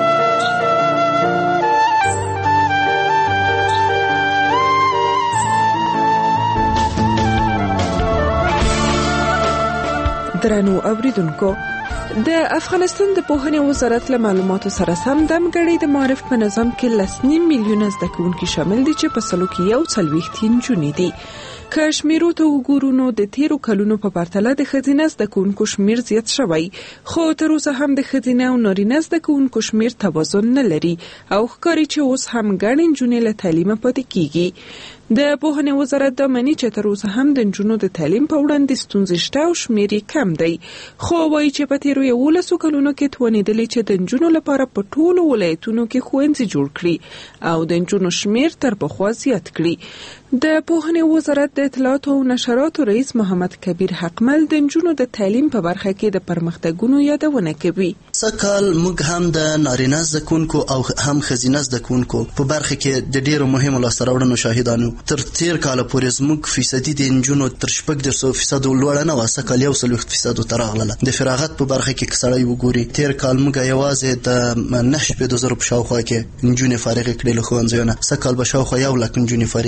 درنو اوریدونکو، د افغانستان د پوهنې وزارت له معلوماتو سره سم د مګړې د معرف په نظام کې 9 میلیونه زده کوونکي شامل دي چې په سلو کې 140 نجونې دي. که شمیرو ته وګورو نو د تیرو کلونو په پرتله د ښځینه زده کوونکو شمیر زیات شوی، خو تر اوسه هم د ښځینه او نارینه زده کوونکو شمیر توازن نه لري او ښکاري چې اوس هم ګڼې نجونې له تعلیمه پاتې کیږي. د پوهنې وزارت دا مني چې تر اوسه هم د نجونو د تعلیم په وړاندې ستونزې شته او شمیر یې کم دی، خو وایي چې په تیرو 11 کلونو کې توانېدلې چې د نجونو لپاره په ټولو ولایتونو کې ښوونځي جوړ کړي او د نجونو شمیر تر پخوا زیات کړي. د پوهنې وزارت د اطلاعاتو او نشراتو رئیس محمد کبیر حقمل د نجونو د تعلیم په برخه کې د پرمختګونو یادونه کوي. سکهال موږ هم د نارینه زده کوونکو او هم ښځینه زده کوونکو په برخه کې د ډیرو مهمو لاسته راوړنو شاهدانو. تر تیر کال پورې زموږ فیصدي د نجونو تر 14% لوړه نه وه، سکهال 140% ته راغله. د فراغت په برخه کې که سړی وګوري تیر کال موږ یوازې د 9,000 په شاوخوا کې نجونې فارغې کړې له ښوونځیو نه، سکهال به شاوخوا 1 لک نجونې فارغېږي له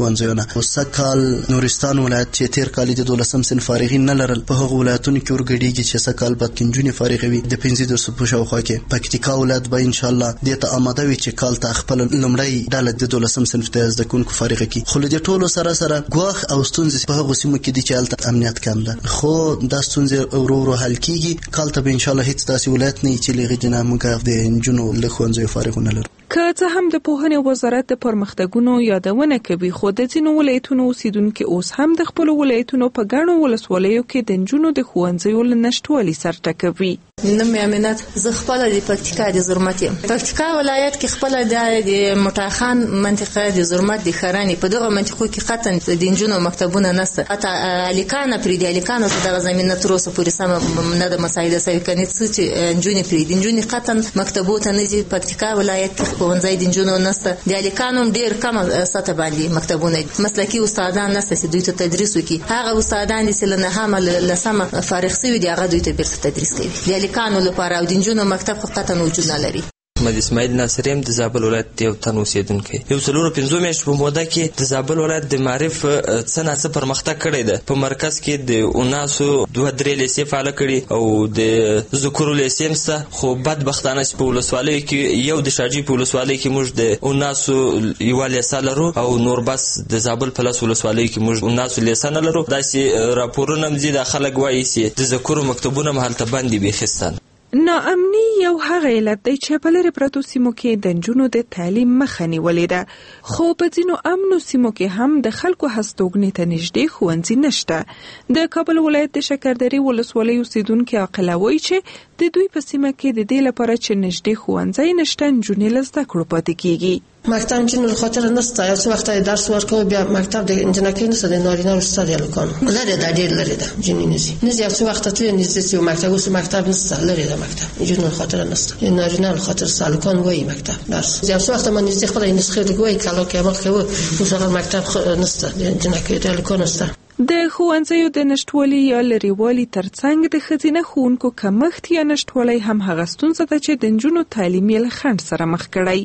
ښوونځیونه. سږکال نورستان ولایت چې تیر کال د 12 صنف فارغین نه لرل، په هغو ولایتونو کې ورګډېږي چې سږکال به نجونې فارغوي د 15 درسو په شاوخوا کې. پکتیکا ولایت به انشاءالله دې ته آماده وي چې کال ته خپل لومړی ډله د 12 صنف د زده کوونکو فارغه کړي. خو له دې ټولو سره ګواښ او ستونزې په هغو سیمو کې دي چې هلته امنیت کم ده، خو دا ستونزې ورو ورو حل کېږي. کال ته به انشاءالله هېڅ داسې ولایت نه وي چې له هغې نه موږ د نجونو له ښوونځیو فارغ ونه لرو. که څه هم د پوهنې وزارت د پرمختګونو یادونه کوي، خو د ځینو ولایتونو اوسیدونکي اوس هم د خپلو ولایتونو په ګڼو ولسوالیو کې د نجونو د ښوونځیو له نشتوالي سر ټکوي. نوم مې امینات، زه خپله د پکتیکا د زرمت یم. پکتیکا ولایت کې خپله د مټاخان منطقه د زرمت د خرانې په دغه منطقو کې قطعا د نجونو مکتبونه نشته. حتی الیکانه پرېږدي، الیکانو ته دغه زمینه تر اوسه پورې سمه نه ده مساعده سوې، کنې څه چې نجونې پرېږدي. نجونې قطعا مکتبو ته نه ځي. پکتیکا ولایت کې ښوونځی د نجونو نشته. د الیکانو ډېر کمه سطح باندې مکتبونه، مسلکي استادان نشته چې دوی ته تدریس وکړي. هغه استادان دي چې له نهمه لسمه فارغ شوي دي، هغه دوی ته بیرته تدریس کوي. کانو لپاره او د نجونو مکتب قطعا وجود نه لري. محمد اسماعیل ناصر یم، د زابل ولایت یو تن اوسیدونکی. یو 4-5 میاشتې په موده کې د زابل ولایت د معرف څه نه څه پرمختګ کړی ده. په مرکز کې د اوناسو 2-3 لیسې فعاله کړي او د ذکرو لیسې هم شته، خو بدبختانه چې په ولسوالیو کې یو د شاجوی په ولسوالۍ کې موږ د اوناسو یوه لیسه لرو او نور بس د زابل په لس ولسوالیو کې موږ اوناسو لیسه نه لرو. داسې راپورونه هم ځي، دا خلک وایي چې د ذکرو مکتبونه هم هلته بند دي بیخي. ناامني یو هغه علت دی چې په لرې پرتو سیمو کې د نجونو د تعلیم مخه نیولې ده، خو په ځینو امنو سیمو کې هم د خلکو هستوګنې ته نږدې ښوونځي نشته. د کابل ولایت د شکردرې ولسوالۍ اوسیدونکي عاقله وایي چې د دوی په سیمه کې د دې لپاره چې نږدې ښوونځی نشته، نجونې له زده کړو پاتې کېږي. مکتب جنو خاطر نسته، یو څه وخت درس ورکوي بیا مکتب د انجنیری نسته، د نارینه ورسته دی لکانو لري دا ډیر لري دا جنې نزي یو څه وخت ته نزي مکتب اوس مکتب نسته، لري دا مکتب جنو خاطر نسته، نارینه خاطر سالکان وای مکتب درس یو څه وخت من نزي خدای نسخه دی وای کلا کې مخ کوي اوس هغه مکتب نسته، انجنیری د لکانو نسته. د ښوونځیو د نشټوالي یا لرېوالي ترڅنګ د ښځینه ښوونکو کمښت یا نشټوالی هم هغه ستونزه ده چې د نجونو تعلیم یې له خنډ سره مخ کړی.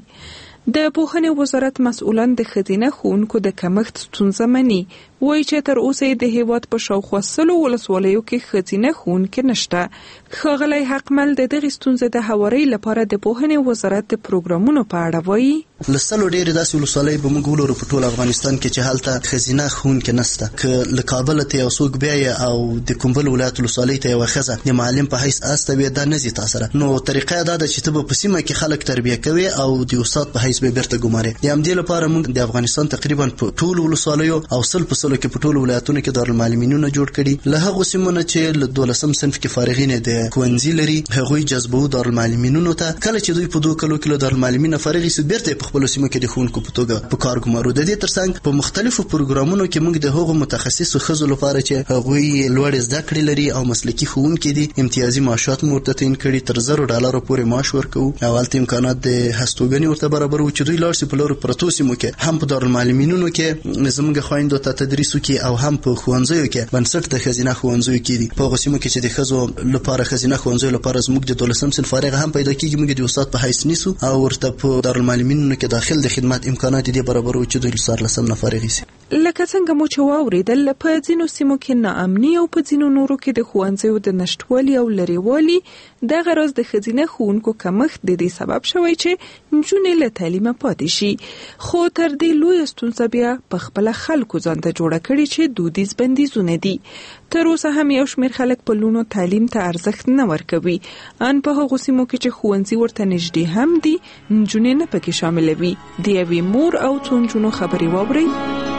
د پوهنې وزارت مسؤلان د ښځینه ښوونکو د کمښت ستونزه مني، وایي چې تر اوسه د هیواد په شاوخوا 100 ولسوالیو کې ښځینه ښوونکي نشته. ښاغلی حقمل د دغې ستونزې د هواري لپاره د پوهنې وزارت د پروګرامونو په اړه وایي. له 100 ډېرې داسې ولسوالۍ به موږ ولرو په ټول افغانستان کې چې هلته ښځینه ښوونکي نشته. که له کابله ته یو څوک بیایي او د کومبل ولایت ولسوالۍ ته یوه ښځه د معلم په حیث استوي، دا نه ځي تا سره. نو طریقه دا ده چې ته به په سیمه کې خلک تربیه کوي او د استاد په حیث به بیرته ګمارې. د همدې لپاره موږ د افغانستان تقریبا په ټول ولسوالیو او 100% کې په ټول ولایتونو کې دارالمعلمینونه جوړ کړي. له هغو سیمو نه چې له 12 صنف کې فارغین د ښوونځي لري، هغوی جذبو دارالمعلمینونو ته. کله چې دوی په 2 کلو کې له دارالمعلمینه فارغ شي، بیرته په خپلو سیمو کې د ښوونکو په توګه په کار ګمارو. د دې ترڅنګ په مختلفو پروګرامونو کې موږ د هغو متخصصو ښځو لپاره چې هغوی لوړې زده کړې لري او مسلکي ښوونکي دي، امتیازي معاشات مو ورته تعیین کړي، تر $100 پورې معاش ورکوو او هلته امکانات د هستوګنې ورته برابروو چې دوی لاړ شي په لرو پرتو سیمو کې هم په دارالمعلمینونو کې زموږ خویندو ته تدریس وکړي او هم په ښوونځیو کې بنسټ د ښځینه ښوونځیو کې دي. په هغو سیمو کې چې د ښځو لپاره ښځینه ښوونځیو لپاره زموږ د 12 صنف فارغه هم پیدا کېږي، موږ د استاد په حیث نیسو او ورته په دارالمعلمینونو کې داخل د خدمت امکانات دي برابرو چې دوی څوارلسم نه فارغ شي. لکه څنګه مو چې واورېدل، په ځینو سیمو کې ناامني او په ځینو نورو کې د ښوونځیو د نشټوالي او لرېوالي دغه راز د ښځینه ښوونکو کمښت د دې سبب شوی چې نجونې له تعلیمه پاتې شي. خو تر دې لویه ستونزه بیا په خپله خلکو ځان ته جوړه کړې چې دودیز بندیزونه دي. تر اوسه هم یو شمېر خلک په لونو تعلیم ته ارزښت نه ورکوي، ان په هغو سیمو کې چې ښوونځي ورته نږدې هم دي، نجونې نه پکې شاملوي. د یوې مور او څو نجونو خبرې واورئ.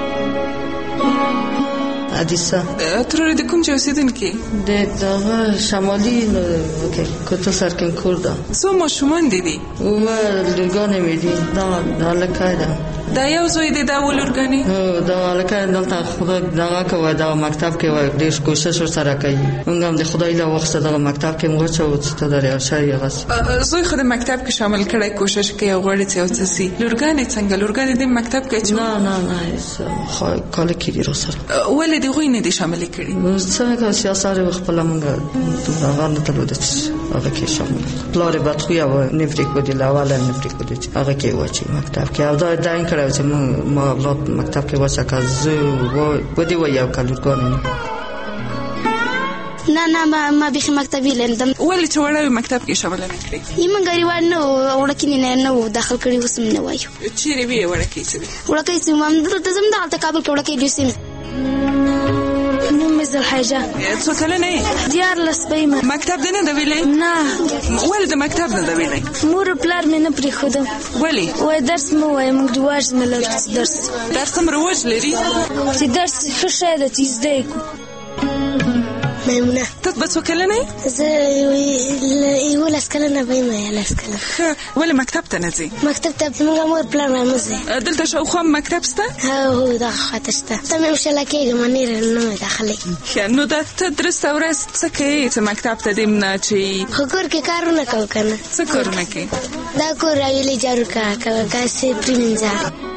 عدیسه تروري د کوم ځای اوسېدونکي؟ د دغه شمالي کوتو سرکن کورده. څو ماشومان دي؟ لورګانې مې دي. دا هلکی ده. دا یو زوی دی؟ دا ولورګانې؟ دا هلکی دلته خدای دغه کوي، دغه مکتب کې وایي ډېر کوشش ورسره کوي. موږ هم د خدای له وخته دغه مکتب کې موږ واچوو چې ته درې شی هغسې زوی خو د مکتب کې شامل کړی، کوشش کوي او غواړي چې یو څه سي. لورګانې څنګه؟ لورګانې د مکتب کې چې نه کاله کې دي راسره. ولې د هغوی نه دي شاملې کړي؟ څنګه سیاسار خپله موږ هغه نه تلو ده چې هغه کې شامل پلار بدخویه و نه پرېښودي، له اوله نه پرېښودي چې هغه کې واچوي مکتب کې. او دا یې کړی چې ما اولاد مکتب کې واچکه زه ودې و یو کال ورګان نه ما بیخي مکتبي لیندم. ولې چې وړه مکتب کې شامله نه کړې؟ یمن غریوان نه وړکې نه داخل کړي اوس نه وایو. چیرې وې وړکې چې ما دلته زم دلته کابل کې وړکې دوسیم نوم زل حاجه. څو کلنه یې؟ 14 بېمه. مکتب دې نه دی ویلی؟ نه. ولې د مکتب نه دی ویلی؟ مور پلار مې نه پرېښودم. ولې؟ وایي درس مه وایه موږ رواج نه لرو چې درس هم رواج لري؟ چې درس ښه شی ده چې زده یې کړو. میمونه. ته به څو کلنه یې؟ زه 11 کلنه بېمه 11 کلنه. ښه ولې مکتب ته نه ځې؟ مکتب ته زموږ مور پلار مې نه ځي. دلته شاوخوا مکتب شته؟ هو دغه خواته شته. ته مې مشله کېږم نېره نه مې داخلي. ښه نو دا ته درسته ورځ څه کوې چې مکتب ته دې نه چې خو کور کې کارونه کوم که نه. څه کارونه کوې؟ دا کور راویلې جارو کوه کاسې پرېمینځه.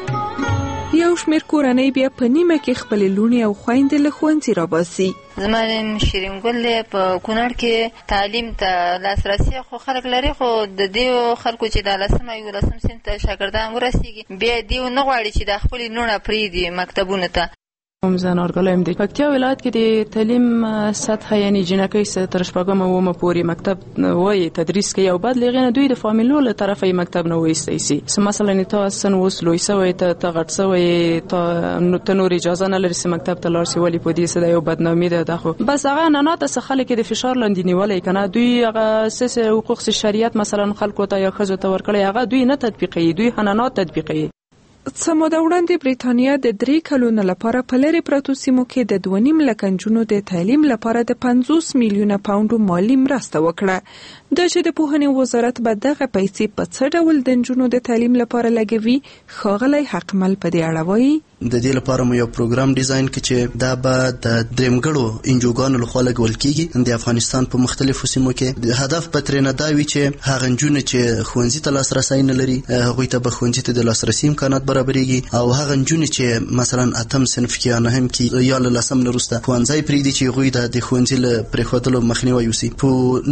یو شمېر کورنۍ بیا په نیمه کې خپلې لوڼې او خویندې له ښوونځي راباسي. زما نوم شیرین ګل دی. په کونړ کې تعلیم ته لاسرسی خو خلک لري، خو د دې خلکو چې د 10 او 11 صنف ته شاګردان ورسیږي بیا دې نه غواړي چې د خپلې لوڼه پرېږدي مکتبونو ته. زه نورګل یم. د پکتیا ولایت کې د تعلیم سطح یعنی جنکۍ تر 8 اومه پورې مکتب وایي تدریس کوي او بعد لغې نه دوی د فامیلو له طرفه یې مکتب نه وایستی سي. مثلا ته سن اوس لوی سوی ته غټ سوی ته نور اجازه نه لري چې مکتب ته لاړ شي. ولې په دې سره یو بدنامي ده خو بس هغه نه څه خلک د فشار لاندې نیولای کنه. دوی هغه اساس حقوق شریعت مثلا خلکو ته یا خزو ته ورکړي هغه دوی نه تطبیقوي، دوی حنانات تطبیقوي. څه موده وړاندې بریتانیا د 3 کلونو لپاره په لرې پرتو سیمو کې د 2.5 لک نجونو د تعلیم لپاره د 50 میلیونه پاونډو مالی مرسته وکړه. د چې د پوهنې وزارت به دغه پیسې په څه ډول د نجونو د تعلیم لپاره لګوي، ښاغلی حقمل په دې اړه وایي. د دې لپاره مو یو پروګرام ډیزاین کړ چې دا به د درېمګړو انجوګانو لخوا لګول کیږي د افغانستان په مختلفو سیمو کې. د هدف به ترې نه دا وي چې هغه نجونې چې ښوونځي ته لاسرسی نه لري هغوی ته به ښوونځي ته د لاسرسي امکانات برابرېږي، او هغه نجونې چې مثلا 8م صنف کې یا 9م کې یا له 10م نه وروسته ښوونځی پرېږدي چې هغوی د ښوونځي له پرېښودلو مخنیوی وشي. په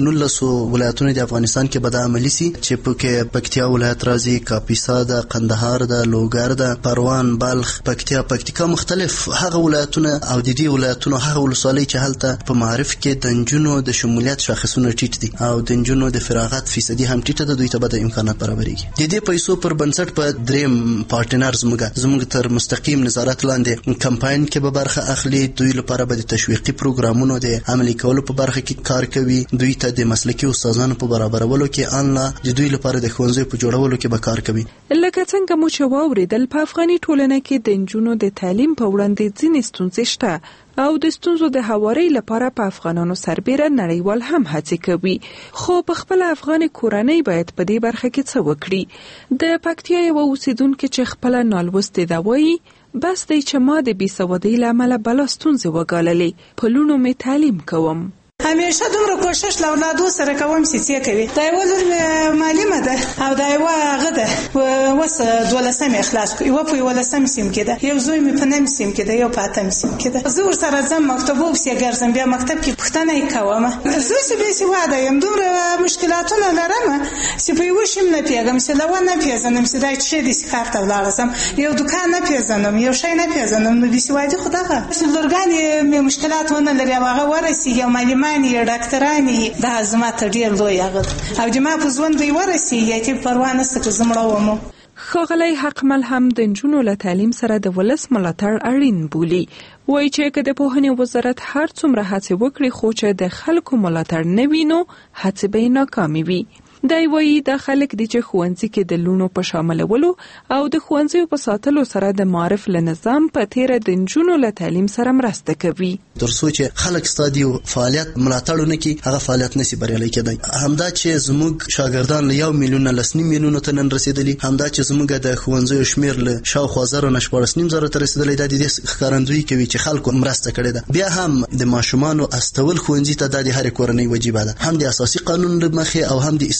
19 ولایتونو د افغانستان کې به دا عملي سي چې پکې پکتیا ولایت راځي، کاپیسا ده، قندهار ده، لوګر ده، پروان، بلخ، پکتیکا مختلف هغه ولایتونه او د دې ولایتونو هغه ولسوالۍ چې هلته په معارف کې د نجونو د شمولیت شاخصونه ټیټ دي او د نجونو د فراغت فیصدي هم ټیټه ده، دوی ته به د امکانات برابرېږي. د دې پیسو پر بنسټ په دریم پارټنر زموږ تر مستقیم نظارت لاندې کمپاین کې به برخه اخلي. دوی لپاره به د تشویقي پروګرامونو د عملي کولو په برخه کې کار کوي. دوی ته د مسلکي استادانو په برابرولو کې انلا د دوی لپاره د ښوونځیو په جوړولو کې به کار کوي. لکه څنګه مو چې واورېدل په افغاني ټولنه کې د نجونو د تعلیم په وړاندې ځینې ستونزې شته او د ستونزو د هواري لپاره په افغانانو سربېره نړیوال هم هڅې کوي، خو په خپل افغان کورنۍ باید په دې برخه کې څه وکړي. د پکتیا یو اوسیدونکو چې خپل نالوستې ده وایي بس دی چې ما د بېسوادۍ له امله بلا ستونزې وګاللې، په لوڼو مې تعلیم کوم. همیشه دومره کوشش له اولادو سره کوم چې څه کوي. دا یو لور معلمه ده او دا یو هغه ده وس 12 اخلاص کوي، یو په 12 سیم کې ده، یو زوی مې په 9 سیم کې ده، یو په 8 سیم کې ده. زه ورسره ځم مکتب او سي ګرځم، بیا مکتب کې پښتنه کوم. زه چې به سي واده یم دومره مشکلاتونه لرم چې په یو شیم نه پیګم چې لا ونه پیژنم چې دا چې دې کار ته ولاړم، یو دکان نه پیژنم، یو شی نه پیژنم، نو به سي واده خدای چې لورګانې مې مشکلاتونه لري هغه ورسي یا معلمان یا ډاکټرانی دا زما ته ډیر لوی هغه او د ما په ژوند دی ورسي یا چې پروا نه ست زمړو ومو. ښاغلی حقمل هم د نجونو له تعلیم سره د ولس ملاتړ اړین بولي. وایي چې که د پوهنې وزارت هر څومره هڅې وکړي خو چې د خلکو ملاتړ نه وي نو هڅې به یې ناکامې وي. دی وایي دا خلک دي چې ښوونځي کې د لوڼو په شاملولو او د ښوونځیو په ساتلو سره د معارف له نظام په تیره د نجونو له تعلیم سره مرسته کوي. تر څو چې خلک ستاسو فعالیت ملاتړ ونه کړي هغه فعالیت نشي بریالي کېدای. همدا چې زموږ شاګردان له 1 میلیون نه 2 میلیونو ته نن رسیدلی، همدا چې زموږ د ښوونځیو شمیر له شاوخوا 14.5 ته رسیدلی، دا د دې ښکارندویي کوي چې خلکو مرسته کړې ده. بیا هم د ماشومانو استول ښوونځي ته د هر کورنۍ وجیبه ده، هم د اساسي قانون له مخې او هم د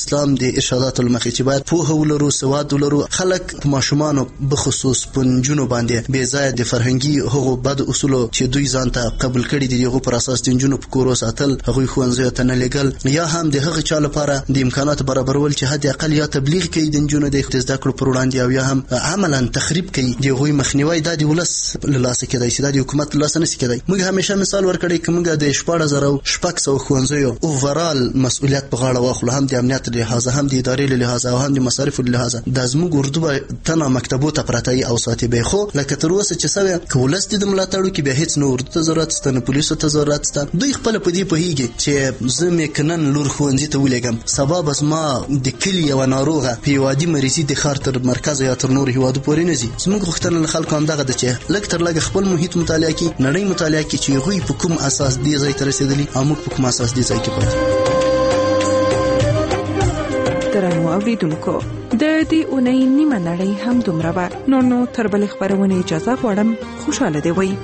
اسلام د ارشاداتو لمخې چې باید پوهه ولرو، سواد ولرو. خلک په ماشومانو بخصوص په نجونو باندې بې ځایه د فرهنګي هغو بد اصولو چې دوی ځان ته قبول کړي دي د هغو پر اساس د نجونو په کورو ساتل، هغوی ښوونځیو ته نه لېږل، یا هم د هغه چا لپاره د امکاناتو برابرول چې حد اقل یا تبلیغ کوي د نجونو د زده کړو پر وړاندې او یا هم عملا تخریب کوي د هغوی مخنیوی. دا د ولس له لاسه کېدای شي، دا د حکومت له لاسه نشي کېدای. موږ همیشه مثال ورکړی که موږ د 14,600 ښوونځیو اوورال مسؤلیت په غاړه واخلو، هم د امنیت له لحاظه، هم د ادارې له لحاظه او هم د مصارفو له لحاظه، دا زموږ اردو به تنه مکتبو ته پرته وي او ساتي به. خو لکه تر اوسه چې سوی که ولس د ملاتړو کې بیا هېڅ نه اردو ته ضرورت شته، نه پولیسو ته ضرورت شته. دوی خپله په دې پوهېږي چې زه مې که نن لور ښوونځي ته ولېږم، سبا به زما د کلي یوه ناروغه په یو عادي مریضي د ښار تر مرکز یا تر نورو هېوادو پورې نه ځي. زموږ غوښتنه له خلکو همدغه ده چې لږ تر لږه خپل محیط مطالعه کړي، نړۍ مطالعه کړي چې هغوی په کوم اساس دې ځای ته رسېدلي او موږ په کوم اساس دې ځای کې پاتې. درنو اوریدونکو، د دې اونۍ نیمه نړۍ هم دومره وه. نو تر بلې خپرونې اجازه غواړم. خوشحاله دې وئ.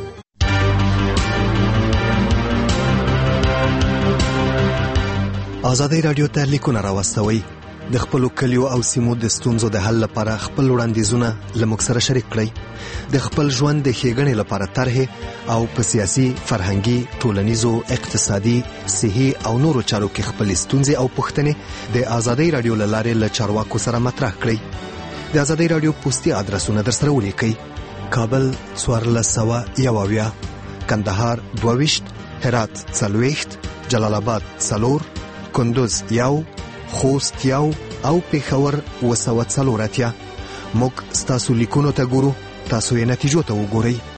ازادي رادیو ته لیکونه راوستوئ. د خپلو کلیو او سیمو د ستونزو د حل لپاره خپل وړاندیزونه له موږ سره شریک کړئ. د خپل ژوند د ښېګڼې لپاره طرحې او په سیاسي، فرهنګي، ټولنیزو، اقتصادي، صحي او نورو چارو کې خپلې ستونزې او پوښتنې د ازادي رادیو له لارې له چارواکو سره مطرح کړئ. د ازادي رادیو پوسټي ادرسونه درسره ولیکئ: کابل 1401، کندهار 22، هرات 40، جلال آباد 4، کندوز 1، خوست 1 او پېښور 240. موږ ستاسو لیکونو ته ګورو، تاسو یې نتیجو ته وګورئ.